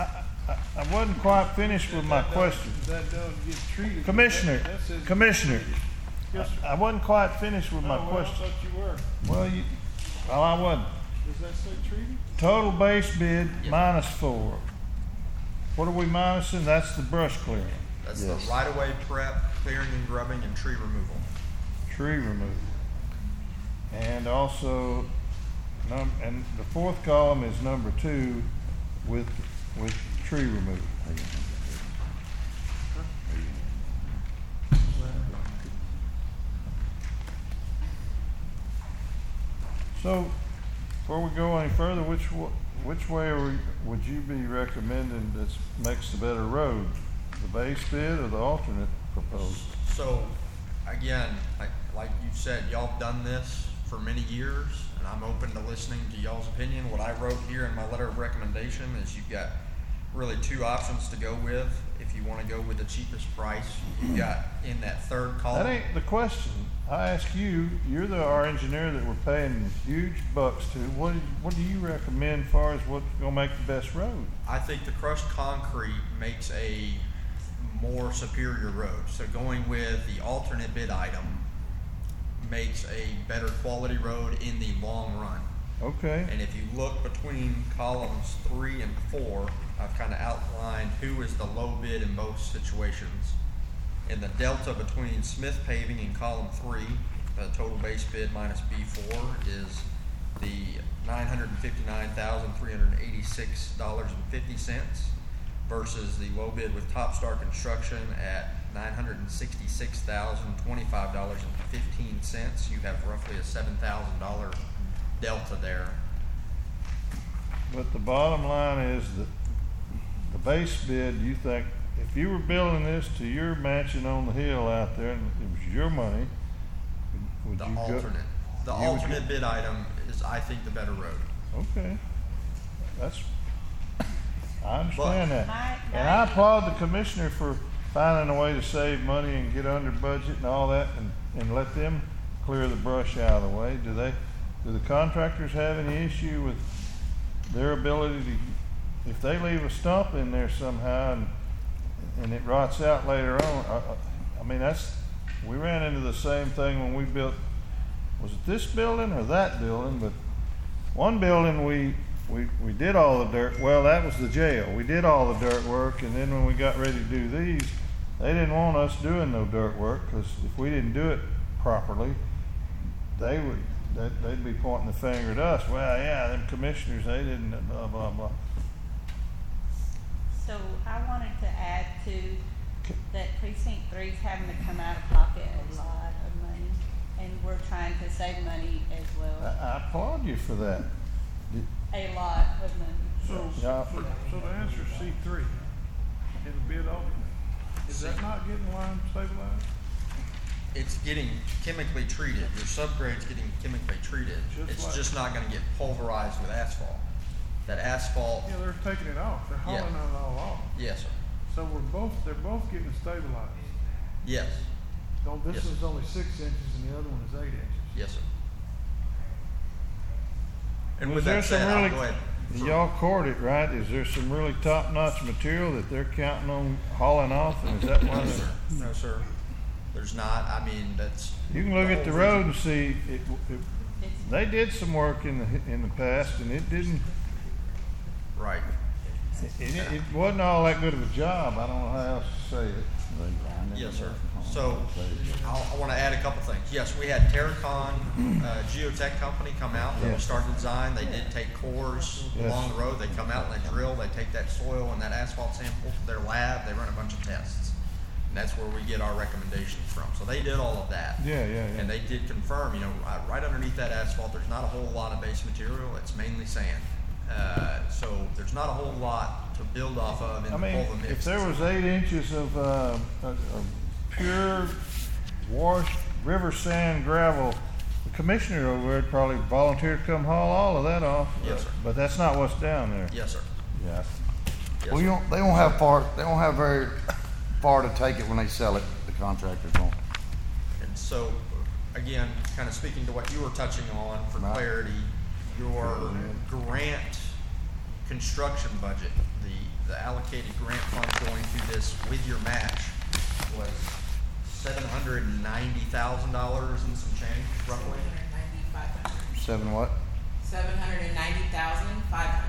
I wasn't quite finished with my question. That doesn't get treated. Commissioner, That says- Commissioner, Yes, sir. I wasn't quite finished with my Oh, well, question. I thought you were. Well, I wasn't. Does that say treated? Total base bid Yes. minus 4. What are we minusing? That's the brush clearing, That's Yes. the right-of-way prep, clearing and grubbing, and tree removal. tree removal. And also, and the fourth column is number 2 with tree removal. So, before we go any further, which way would you be recommending that makes the better road? The base bid or the alternate proposal? So, again, like you said, y'all have done this for many years, and I'm open to listening to y'all's opinion. What I wrote here in my letter of recommendation is you've got really 2 options to go with. If you wanna go with the cheapest price, you've got in that third column. That ain't the question. I ask you, you're our engineer that we're paying huge bucks to. What do you recommend as far as what's gonna make the best road? I think the crushed concrete makes a more superior road. So going with the alternate bid item makes a better quality road in the long run. Okay, And if you look between columns 3 and 4, I've kind of outlined who is the low bid in both situations. And the delta between Smith Paving in column 3, the total base bid minus B4, is the $959,386.50 versus the low bid with Top Star Construction at $966,025.15. You have roughly a $7,000 delta there. but the bottom line is that the base bid, you think, if you were building this to your mansion on the hill out there and it was your money, would The you go? alternate. The you would alternate bid item is, I think, the better road. Okay, I understand that. My- And I applaud the commissioner for finding a way to save money and get under budget and all that and let them clear the brush out of the way. Do the contractors have any issue with their ability to, if they leave a stump in there somehow and it rots out later on? I mean, we ran into the same thing when we built, was it this building or that building? But one building we did all the dirt, well, that was the jail. We did all the dirt work, and then when we got ready to do these, they didn't want us doing no dirt work, because if we didn't do it properly, they'd be pointing the finger at us. Well, yeah, them commissioners, they didn't, blah, blah, blah. So I wanted to add to that Precinct 3 is having to come out of pocket a lot of money, and we're trying to save money as well, I applaud you for that. a lot of money. So the answer is C3 in the bid opening. Is that not getting lime stabilized? It's getting chemically treated. Your subgrade's getting chemically treated. Just It's like- just not gonna get pulverized with asphalt. That asphalt, Yeah, they're taking it off. They're hauling Yeah. it all off. yes, sir. So they're both getting stabilized. Yes, So this Yes, sir. is only 6 inches and the other one is 8 inches. yes, sir. And Was with there that some said, I'll really- go ahead. Y'all cored it, right? Is there some really top-notch material that they're counting on hauling off, and is that why No, they're? sir. No, sir. There's not. I mean, that's. You can look at the whole road reason- and see, they did some work in the past, and it didn't, Right. it wasn't all that good of a job. I don't know how else to say it. Yes, sir. So, I want to add a couple things. Yes, we had Terracon Geotech Company come out when we Yes. started design. They did take cores Yes. along the road. They come out and they drill. They take that soil and that asphalt sample to their lab. They run a bunch of tests. And that's where we get our recommendations from. So they did all of that. Yeah. And they did confirm, right underneath that asphalt, there's not a whole lot of base material. It's mainly sand. So there's not a whole lot to build off of in I the mean, Pulver mix. if there was 8 inches of pure washed river sand gravel, the commissioner over there would probably volunteer to come haul all of that off. Yes, sir. But that's not what's down there. Yes, sir. Yeah. Yes, Well, sir. they won't have very far to take it when they sell it, the contractors won't. And so, again, kind of speaking to what you were touching on for clarity, your grant construction budget, the the allocated grant funds going to this with your match was $790,000 and some change, roughly. 790,500. 7 what? 790,500.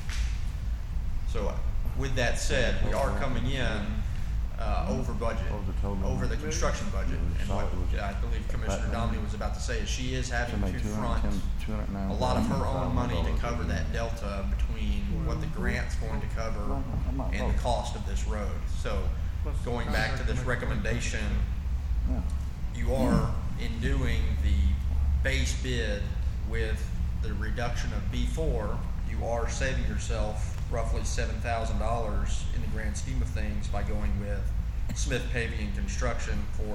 So with that said, we are coming in over budget, What was the total? over the construction budget. And what I believe Commissioner Domney was about to say is she is having to front a lot of her own money to cover that delta between what the grant's going to cover and the cost of this road. So going back to this recommendation, you are, in doing the base bid with the reduction of B4, you are saving yourself roughly $7,000 in the grand scheme of things by going with Smith Paving and Construction for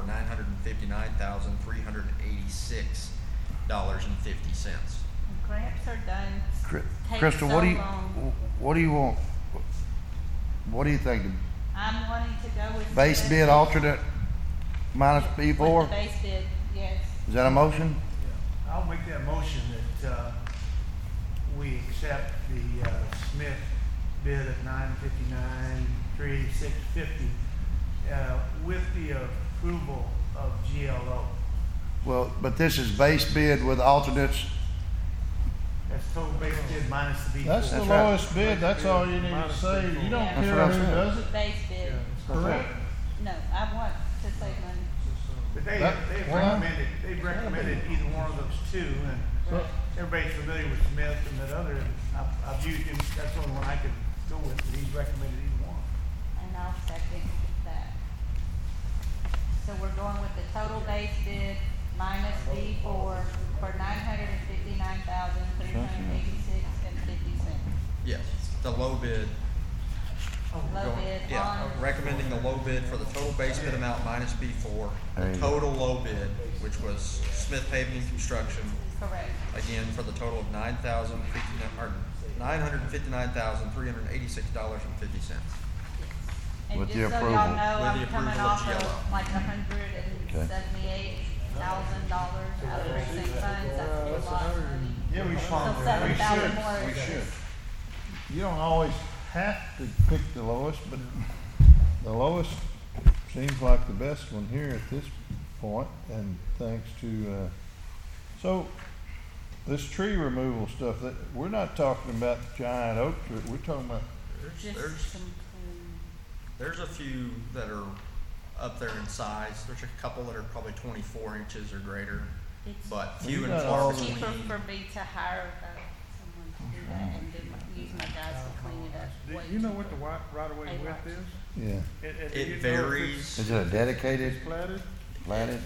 $959,386.50. Grants are done, take Crystal, so what do you, long. what do you want? What do you think? I'm wanting to go with. Base Smith bid alternate minus with B4? the base bid, yes. Is that a motion? I'll make that motion that, we accept the, Smith bid of $959,386.50, with the approval of GLO. Well, but this is base bid with alternates. That's total base bid minus the B4. That's the That's right. lowest bid, that's all you need to say. You don't Yeah. That's care what I'm who saying. does it. Base bid, Correct. no, I want to save money. But they've well, recommended either one of those two, and So- everybody's familiar with Smith and that other, and I've used him, that's the only one I could go with, but he's recommended either one. And I'll second that. So we're going with the total base bid minus B for $959,386.50. Yes, the low bid. Low bid Yeah, on, recommending the low bid for the total base bid amount minus B4. There The you go. total low bid, which was Smith Paving and Construction, correct. again, for the total of $959,386.50. And With just the so approval. y'all know, With the I'm coming approval of off of GLO. like $178,000 out of precinct funds, that's a lot of money. Yeah, we So should. 7,000 more. We should. You don't always have to pick the lowest, but the lowest seems like the best one here at this point, and thanks to, so this tree removal stuff, that, we're not talking about giant oak tree, we're talking about, Just There's some clean. There's a few that are up there in size. There's a couple that are probably 24 inches or greater, It's but Well, few you and got far all between. cheaper for me to hire someone to do that and use my guys to clean it up. Do Way you know what cheaper. the right of way Hey, width right. is? yeah. And do It you know if varies. Is it a dedicated, it's platted? platted?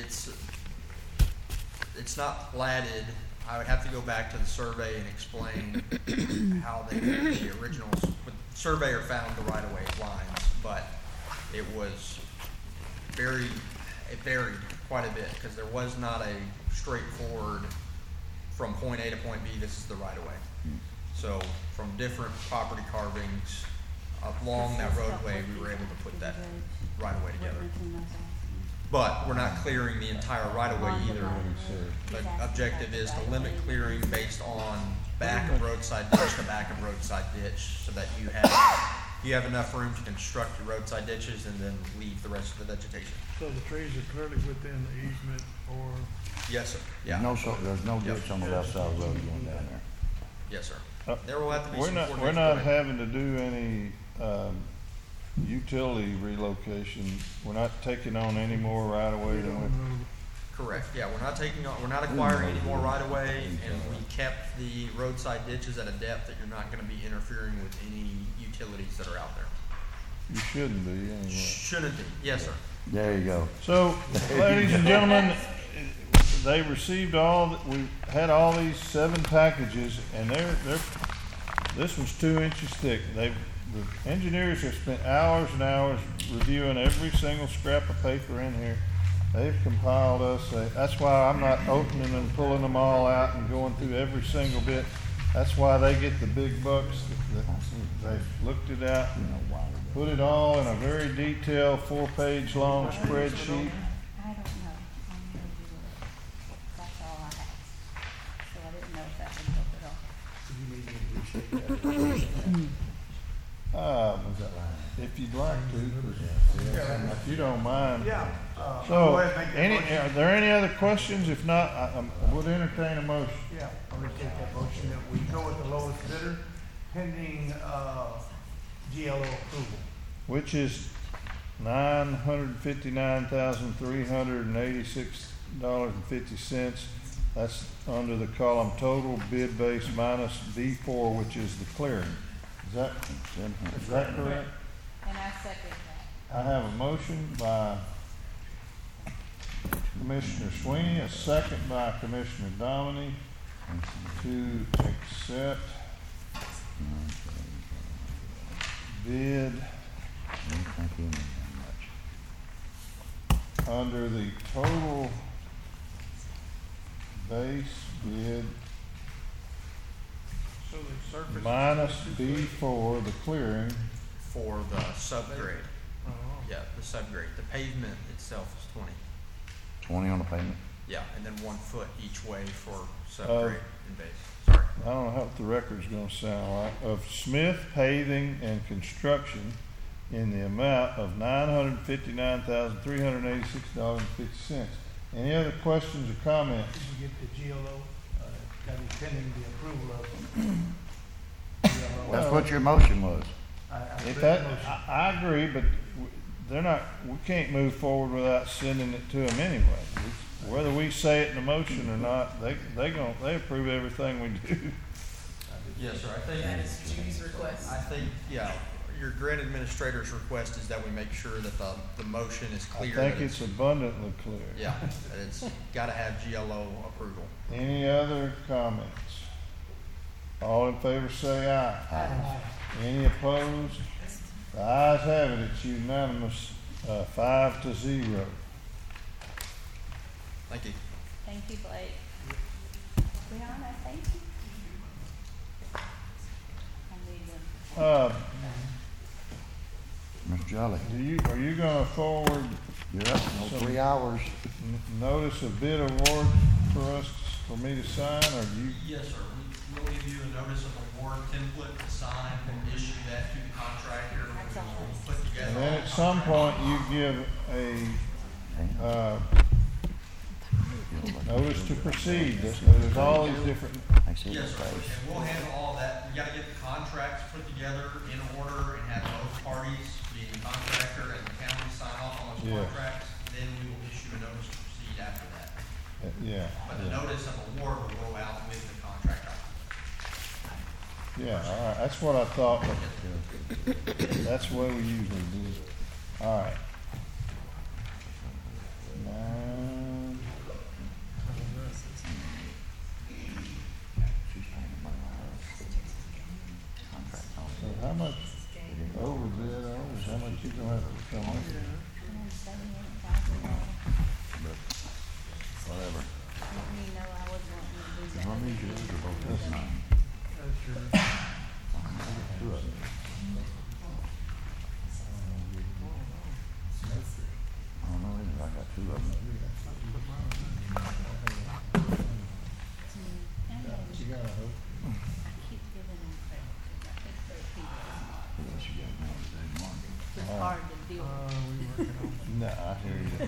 It's not platted. I would have to go back to the survey and explain how the originals, the surveyor found the right of way lines, but it was it varied quite a bit, because there was not a straightforward from point A to point B, this is the right of way. So from different property carvings along that roadway, we were able to put that right of way together. But we're not clearing the entire right of way either. The objective is to limit clearing based on back of roadside ditch to back of roadside ditch, so that you have enough room to construct your roadside ditches and then leave the rest of the vegetation. So the trees are clearly within the easement or, Yes, sir. Yeah. There's no Yep. ditch on the left side of the road going down there. Yes, sir. Uh, There will have to be We're some not, coordination. we're not Go ahead. having to do any, utility relocation, we're not taking on any more right of way than we. Correct, yeah, we're not acquiring any more right of way, and we kept the roadside ditches at a depth that you're not gonna be interfering with any utilities that are out there. You shouldn't be anyway. Shouldn't be, yes, sir. There you go. So, ladies and gentlemen, they received we had all these 7 packages, and this one's 2 inches thick. The engineers have spent hours and hours reviewing every single scrap of paper in here. They've compiled us, that's why I'm not opening and pulling them all out and going through every single bit. That's why they get the big bucks. They've looked it out, put it all in a very detailed 4-page long spreadsheet. I don't know. I'm gonna do it. That's all I have. So I didn't know if that would help at all. If you'd like to, 'cause if you don't mind. Yeah. So, go ahead and make that motion. are there any other questions? If not, I would entertain a motion. Yeah, I'm gonna take that motion that we go with the lowest bidder pending, GLO approval. Which is $959,386.50. That's under the column total bid base minus B4, which is the clearing. Is that correct? And I second that. I have a motion by Commissioner Sweeney, a second by Commissioner Dominy to accept bid under the total base bid So the surface. minus B4, the clearing. For the subgrade, Oh. yeah, the subgrade, the pavement itself is 20. 20 on the payment. Yeah, and then 1 foot each way for subgrade and base, sorry. I don't know how the record's gonna sound like, of Smith Paving and Construction in the amount of $959,386.50. Any other questions or comments? Did you get the GLO? Got it pending the approval of GLO. That's what your motion was. I If read the that, motion. I agree, but they're not, we can't move forward without sending it to them anyway. Whether we say it in the motion or not, they approve everything we do. Yes, sir, I think. That is Judy's request. I think, yeah, your grant administrator's request is that we make sure that the motion is I clear. think that it's abundantly clear. Yeah, that it's gotta have GLO approval. Any other comments? All in favor say aye. Aye. Any opposed? The ayes have it, it's unanimous, 5-0. Thank you. Thank you, Blake. Brianna, thank you. I need them. Mr. Jolly, Are you gonna forward you're up. No 3 hours. notice of bid award for me to sign, or do you? Yes, sir. We'll give you a notice of award template to sign and issue that to the contractor. That's all. We'll put together. And then all at the some contract point, you give a notice to proceed. There's all these different, I see Yes, the sir, face. and we'll handle all that. We gotta get the contracts put together in order and have both parties, being the contractor and the county, sign off on those Yeah. contracts. Then we will issue a notice to proceed after that. yeah. But the notice of award will go out with the contract document. Yeah, all right, that's what I thought, but that's the way we usually do it. All right. 9, so how much over bid, how much you gonna have to come up with? Whatever. You know I was wanting to do How that. many yours are both this nine? That's your. Two of them. I don't know, either. I got 2 of them. You gotta hope. I keep giving them credit, 'cause I think they're people smart. What else you got now today, Mark? It's hard to deal with. We working on. Nah, I hear you.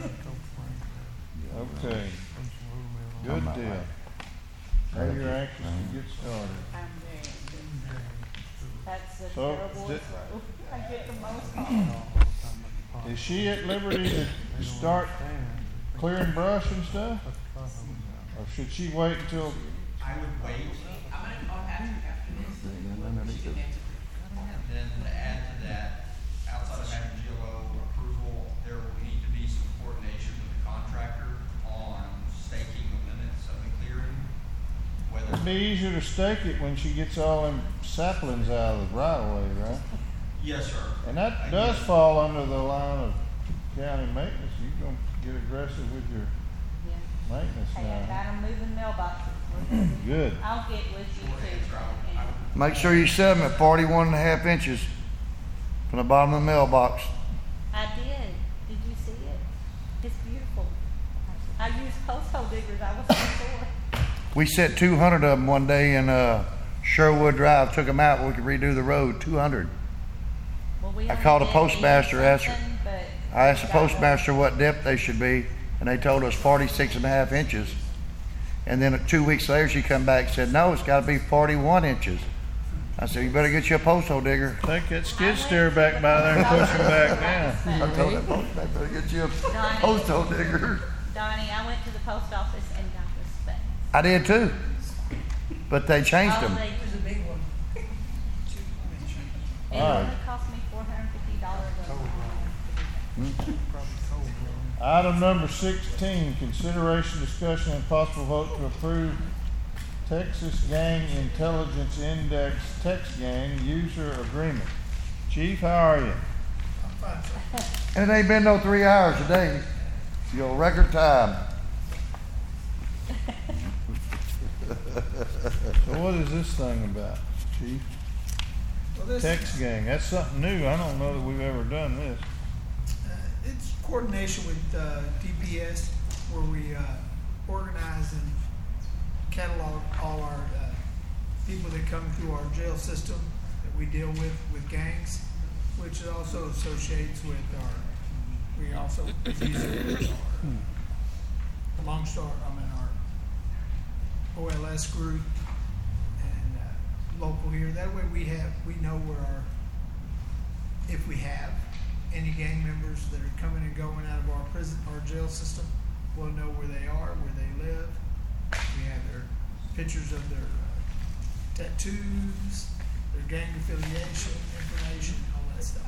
Okay, I'm good not deal. like- Now you're anxious to get started. I'm very good. That's the So, terrible di- road. I get the most calls. Is she at liberty to start clearing brush and stuff? Or should she wait until, I would wait, I'm gonna call Patrick after this. She can answer. and then to add to that, outside of having GLO approval, there will need to be some coordination with the contractor on staking the limits of the clearing. Whether it'd be easier to stake it when she gets all them saplings out of the right of way, right? Yes, sir. And that does fall under the line of county maintenance. You're gonna get aggressive with your Yeah. maintenance Hey, I now. got them moving mailboxes. We're good. Good. I'll get with you too. And Make sure you set them at 41.5 inches from the bottom of the mailbox. I did. Did you see it? It's beautiful. I used post hole diggers. I was so sore. We set 200 of them one day in Sherwood Drive, took them out, we could redo the road, 200. we I only called the did postmaster, 80 asked her- something, but I asked the we got one. postmaster what depth they should be, and they told us 46.5 inches. And then 2 weeks later, she come back and said, no, it's gotta be 41 inches. I said, you better get you a post hole digger. Take that skid steer back by there and push him back down. I told that postman, better get you a Donnie. post hole digger. Donnie, I went to the post office and got the specs. I did too. But they changed Oh, them. they- There's a big one. It All right. only cost me $450. Item number 16, consideration, discussion, and possible vote to approve Texas Gang Intelligence Index Text Gang User Agreement. Chief, how are you? I'm fine, sir. And it ain't been no 3 hours a day. Your record time. So what is this thing about, Chief? Well, this, Text Gang, that's something new. I don't know that we've ever done this. it's coordination with DPS where we organize and catalog all our people that come through our jail system that we deal with gangs, which it also associates with our, we also use it our Long Star, our OLS group and local here. That way we know where if we have any gang members that are coming and going out of our prison, our jail system, we'll know where they are, where they live. We have their pictures of their tattoos, their gang affiliation information, all that stuff.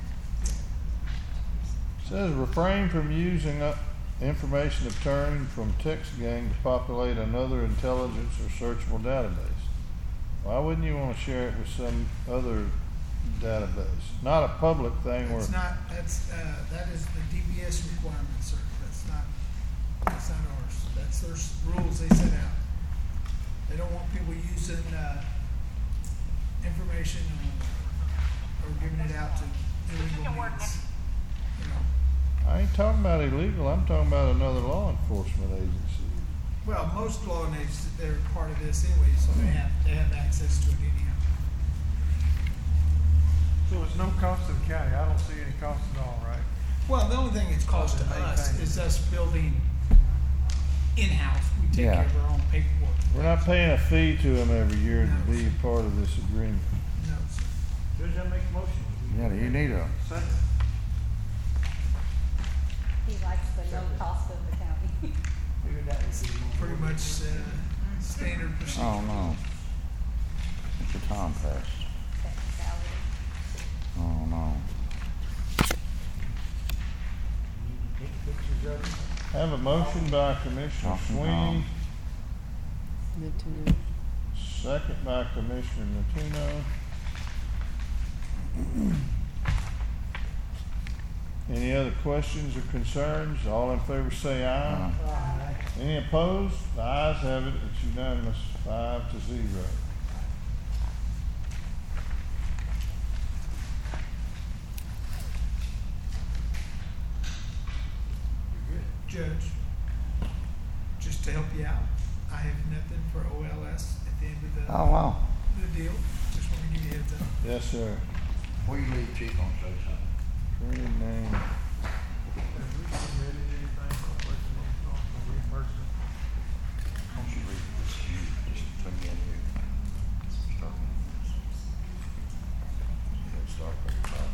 Says refrain from using information obtained from text gang to populate another intelligence or searchable database. Why wouldn't you want to share it with some other database? Not a public thing where. It's not, that is the DBS requirement, sir. That's not ours. That's their rules they set out. They don't want people using, information or giving it out to illegal means. You know, I ain't talking about illegal, I'm talking about another law enforcement agency. well, most law agencies, they're part of this anyway, so they have access to it anyhow. So it's no cost to the county. I don't see any cost at all, right? Well, the only thing it's cost to us is us building in-house. We take care of our own paperwork. We're not paying a fee to them every year to be a part of this agreement. No, sir. Judge, I make a motion. Yeah, you need a, Second. He likes the no cost of the county. Pretty much standard procedure. oh no. Mr. Tom passed. Technicality. Oh no. Have a motion by Commissioner Awesome. Sweeney, Mid-to-noon. second by Commissioner Natuno. Any other questions or concerns? All in favor say aye. Any opposed? The ayes have it. It's unanimous, 5-0. Judge, just to help you out, I have nothing for OLS at the end of Oh wow. the deal. Just want to give you a heads up. Yes, sir. Before you leave, Chief, I'll say something. Trade name. Have we submitted anything for reimbursement? Don't you read this? Just put me in here. Start. Yeah, start at the top.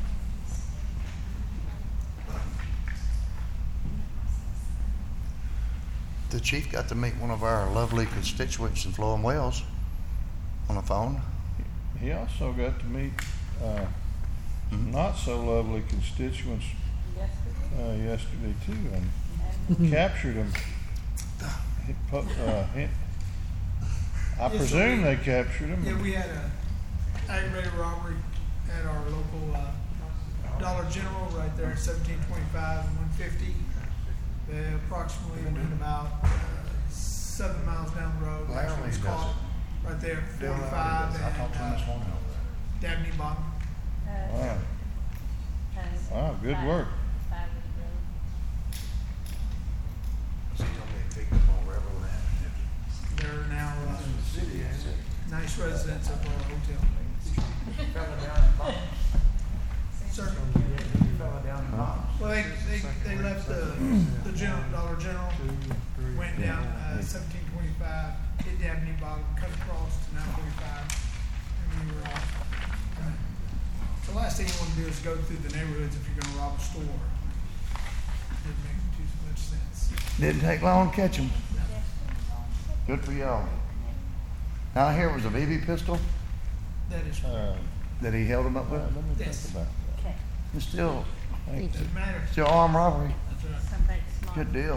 The chief got to meet one of our lovely constituents in Florham Wells on the phone. He also got to meet, not so lovely constituents, yesterday too, and captured them. I presume they captured them. Yeah, we had a aggravated robbery at our local Dollar General right there, 1725 and 150. They approximately went about 7 miles down the road. Actually, was caught right there, 45 and Dabney Bottom. Wow. Wow, good work. They're now nice residents of our hotel. Sir, well, they left the Dollar General, went down, 1725, hit Dabney Bottom, cut across to 945, and we were off. The last thing you want to do is go through the neighborhoods if you're gonna rob a store. Didn't make too much sense. Didn't take long to catch him. Good for y'all. Now I hear it was a BB pistol That is, that he held him up with. Let me think Yes. about that. Okay, It's still, Thank you. doesn't matter. still armed robbery. That's right. something small. Good deal.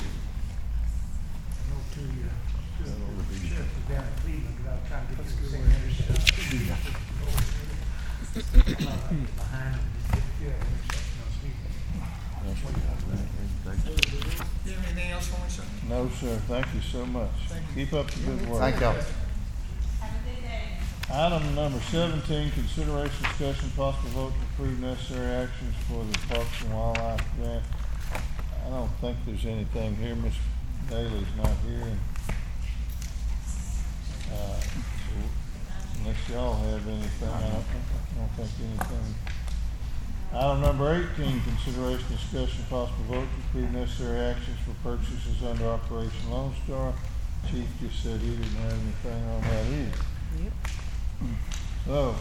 Do you have anything else for me, sir? No, sir, thank you so much. Thank you. Keep up the good work. Thank y'all. Have a good day. Item number 17, consideration, discussion, possible vote to approve necessary actions for the Parks and Wildlife grant. I don't think there's anything here. Ms. Daly's not here. And, so unless y'all have anything, I don't think anything. Item number 18, consideration, discussion, possible vote to approve necessary actions for purchases under Operation Lone Star. Chief just said he didn't have anything on that either. Yep. So,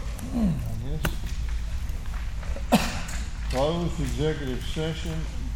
I guess, closed executive session,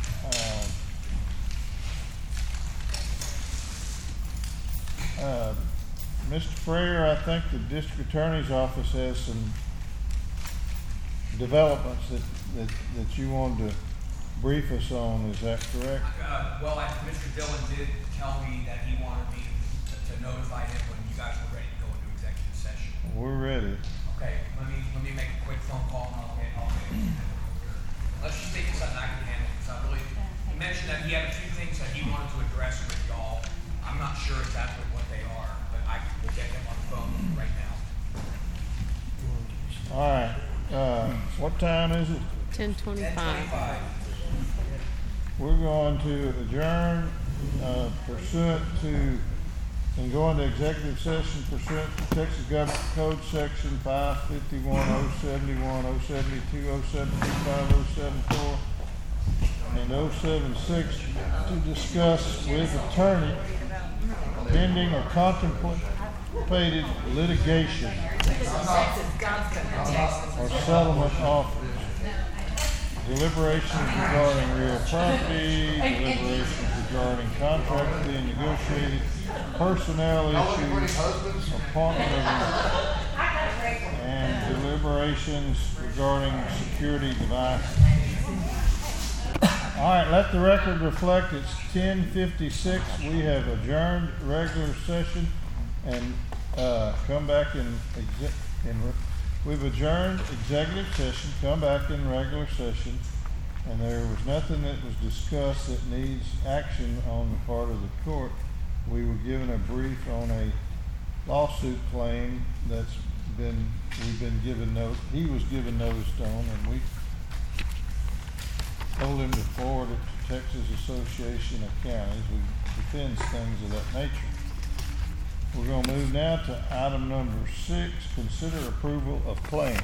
Mr. Freyer, I think the district attorney's office has some developments that you wanted to brief us on, is that correct? Mr. Dillon did tell me that he wanted me to notify him when you guys were ready to go into executive session. We're ready. Okay, let me make a quick phone call and I'll get it here. Let's just think of something I can handle, because he mentioned that he had a few things that he wanted to address with y'all. I'm not sure exactly what they are, but I will get them on the phone right now. All right, what time is it? 10:25. We're going to adjourn pursuant to, and go into executive session pursuant to Texas Government Code Section 551, 071, 072, 072, 074, and 076 to discuss with attorney pending or contemplated litigation or settlement offers. Deliberations regarding real property, deliberations regarding contracts being negotiated, personnel issues, appointment of, and deliberations regarding security devices. All right, let the record reflect it's 10:56. We have adjourned regular session and come back we've adjourned executive session, come back in regular session, and there was nothing that was discussed that needs action on the part of the court. We were given a brief on a lawsuit claim we've been given notice, he was given notice on, and we told him to forward it to Texas Association of Counties, who defends things of that nature. We're going to move now to item number 6, consider approval of claims.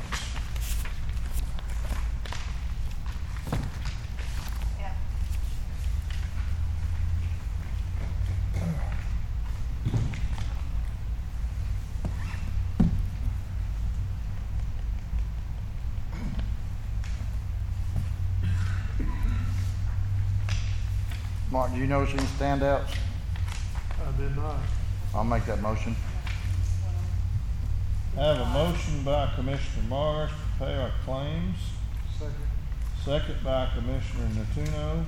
Martin, do you notice any standouts? I did not. I'll make that motion. I have a motion by Commissioner Morris to pay our claims, Second. second by Commissioner Natuno.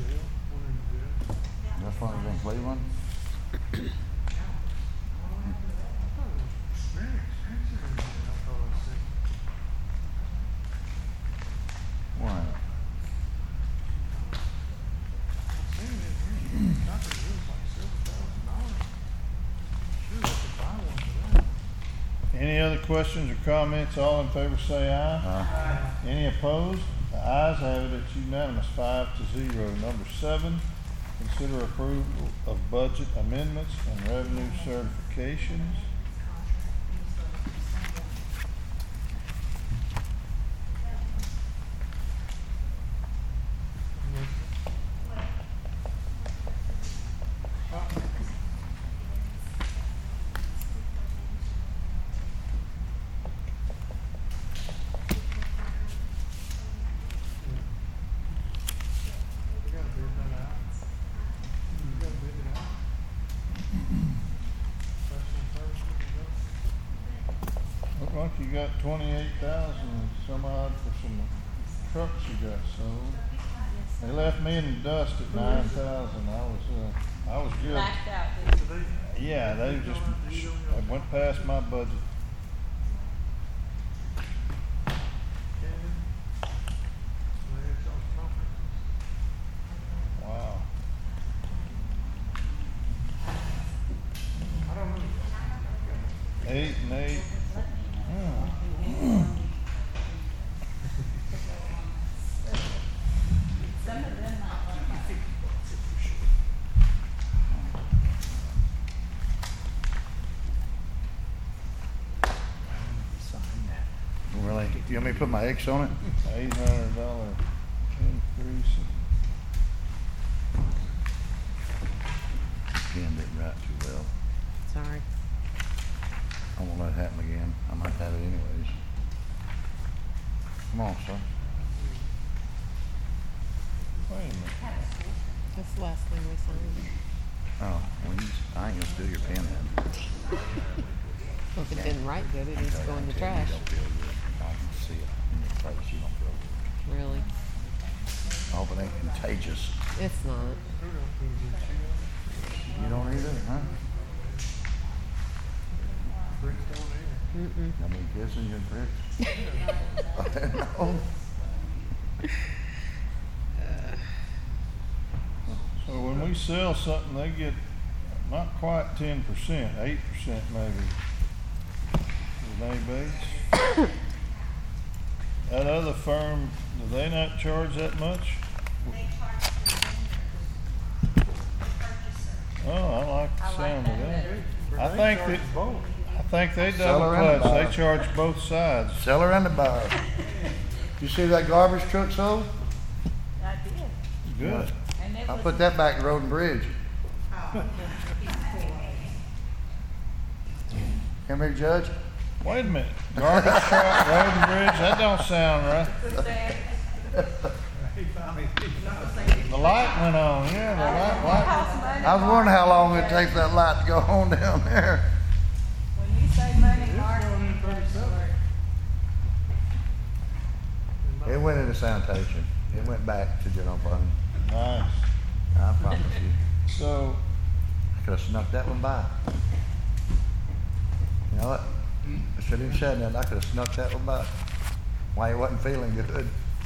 jail, one in jail. That's why he's in Cleveland? Why? Any other questions or comments? All in favor say aye. Any opposed? The ayes have it. It's unanimous, 5-0. Number 7, consider approval of budget amendments and revenue certifications. Look like you got 28,000 some odd for some trucks you got sold. They left me in the dust at 9,000. I was good. Backed out, didn't you? Yeah, they just, I went past my budget. Wow. I don't know. 8 and 8. Some of them might want that. Really? You want me to put my X on it? $800 increase. Ken didn't write too well. Sorry. I won't let it happen again. I might have it anyways. Come on, sir. Wait a minute. That's the last thing we signed. Oh, well, I ain't gonna steal your pen then. Well, if it didn't write good, it needs to go in the trash. You don't feel good. I can see it in your face. You don't feel good. Really? I hope it ain't contagious. It's not. You don't either, huh? Mm-mm. I mean, kissing your bricks? No. So when we sell something, they get not quite 10%, 8% maybe. Renee Bates. That other firm, do they not charge that much? They charge the purchaser. Oh, I like the sound of that. I think they double Seller and clutch. buyer. They charge both sides. Seller and the buyer. You see that garbage truck sold? I did. Good. And it I'll was, put that back to Road and Bridge. Oh, he's cool. Come here, Judge. Wait a minute. Garbage truck, road and bridge, that don't sound right. The light went on, yeah, the light. I was wondering how long it'd take that light to go on down there. when you say money, Mark, it goes for It went into sanitation. It went back to general fund. Nice. I promise you. So, I could have snuck that one by. You know what? I shouldn't have said that. I could have snuck that one by. Why he wasn't feeling good.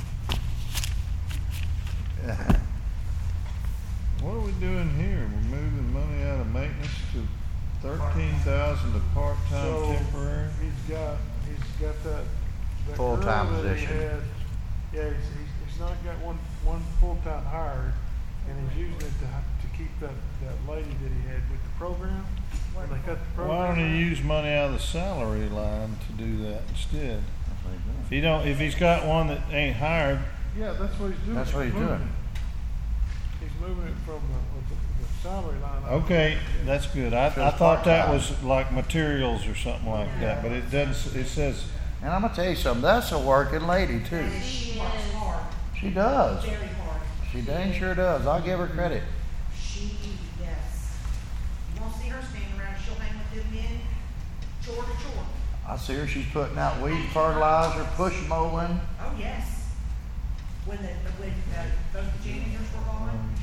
what are we doing here? We're moving money out of maintenance to 13,000 to part-time So, temporary? he's got that Full-time girl that he position. had. Yeah, he's not got one full-time hired, and he's using it to keep that lady that he had with the program. When they cut the program. Why don't out. he use money out of the salary line to do that instead? That's what he's If he don't, if he's got one that ain't hired, Yeah, that's what he's doing. That's what he's moving doing. it. He's moving it from the salary line. okay, that's good. I Says thought that part-time. was like materials or something like that, but it doesn't, it says, And I'm gonna tell you something. That's a working lady too. She works hard, She does. very hard. She dang sure does. I'll give her credit. Yes. You won't see her standing around, she'll hang with them men, chore to chore. I see her. She's putting out weed fertilizer, push mowing. Oh, yes. When both the janitors were gone,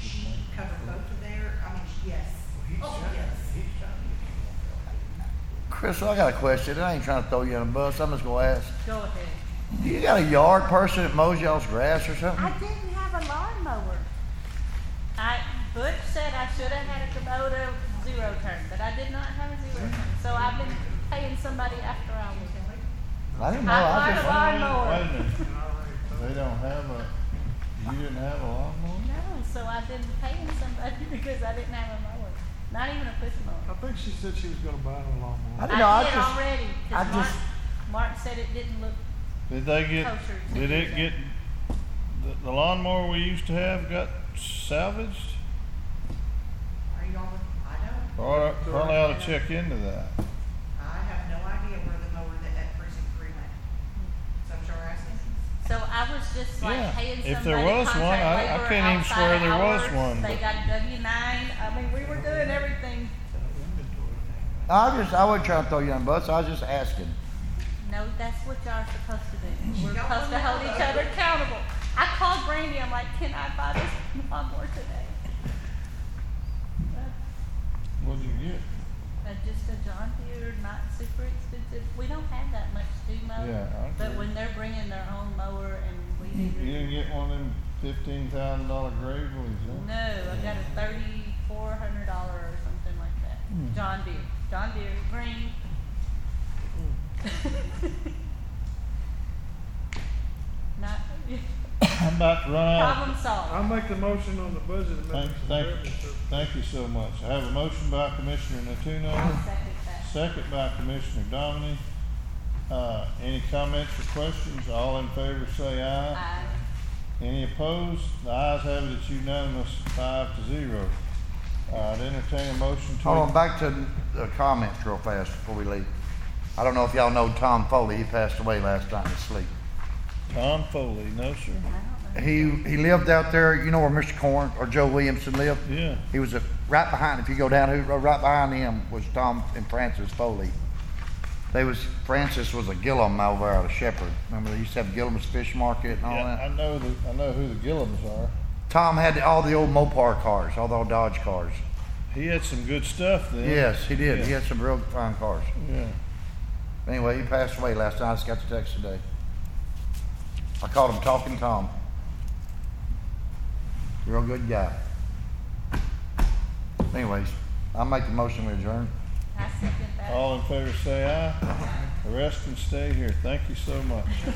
Crystal, I got a question. I ain't trying to throw you on a bus. I'm just gonna ask. Go ahead. You got a yard person that mows y'all's grass or something? I didn't have a lawnmower. Butch said I should have had a Kubota zero turn, but I did not have a zero turn. So I've been paying somebody after hours. I didn't know. I I bought just. a lawnmower. Wait a minute. They don't have a, you didn't have a lawnmower? No, so I've been paying somebody because I didn't have a mower. Not even a push mower. I think she said she was gonna buy a lawnmower. I didn't know. I did just. already, I cause just. Mark said it didn't look Did they get, kosher. to did use it get, the lawnmower we used to have got salvaged? Are you on, I don't, Or probably ought to check into that. I have no idea where the mower at precinct 3 went. So I'm sure asking. So I was just like Yeah, paying if somebody there was one, contract I labor can't even outside swear there was hours. one, They but- got a W-9. I mean, we were doing everything. I wasn't trying to throw you on the bus. I was just asking. No, that's what y'all are supposed to do. We're Y'all supposed to know hold each that. other accountable. I called Brandy. I'm like, can I buy this lawnmower today? What'd you get? Just a John Deere, not super expensive. We don't have that much to mow. Yeah, I But agree. when they're bringing their own mower and we need You didn't get one of them $15,000 Graveleys, huh? No, I got a $3,400 or something like that. John Deere, green. Not I'm about to run out. problem solved. I'll make the motion on the budget amendment. Thank you so much. I have a motion by Commissioner I'll Natuno, second that. second by Commissioner Dominy. Any comments or questions? All in favor say aye. Aye. Any opposed? The ayes have it, it's unanimous, 5-0. I'd entertain a motion to. Hold on, back to the comments real fast before we leave. I don't know if y'all know Tom Foley. He passed away last night in his sleep. Tom Foley, no, sir. I don't know. He lived out there. You know where Mr. Corn or Joe Williamson lived? Yeah. He was right behind. If you go down Hoot Road, right behind him was Tom and Francis Foley. Francis was a Gillum over out of Shepherd. Remember they used to have Gillum's Fish Market and all Yeah, that. I know who the Gillums are. Tom had all the old Mopar cars, all the old Dodge cars. He had some good stuff then. Yes, he did. Yeah. He had some real fine cars. Yeah. Anyway, he passed away last night. I just got the text today. I called him Talking Tom. Real good guy. Anyways, I'll make the motion we adjourn. I second that. All in favor say aye. The rest can stay here. Thank you so much.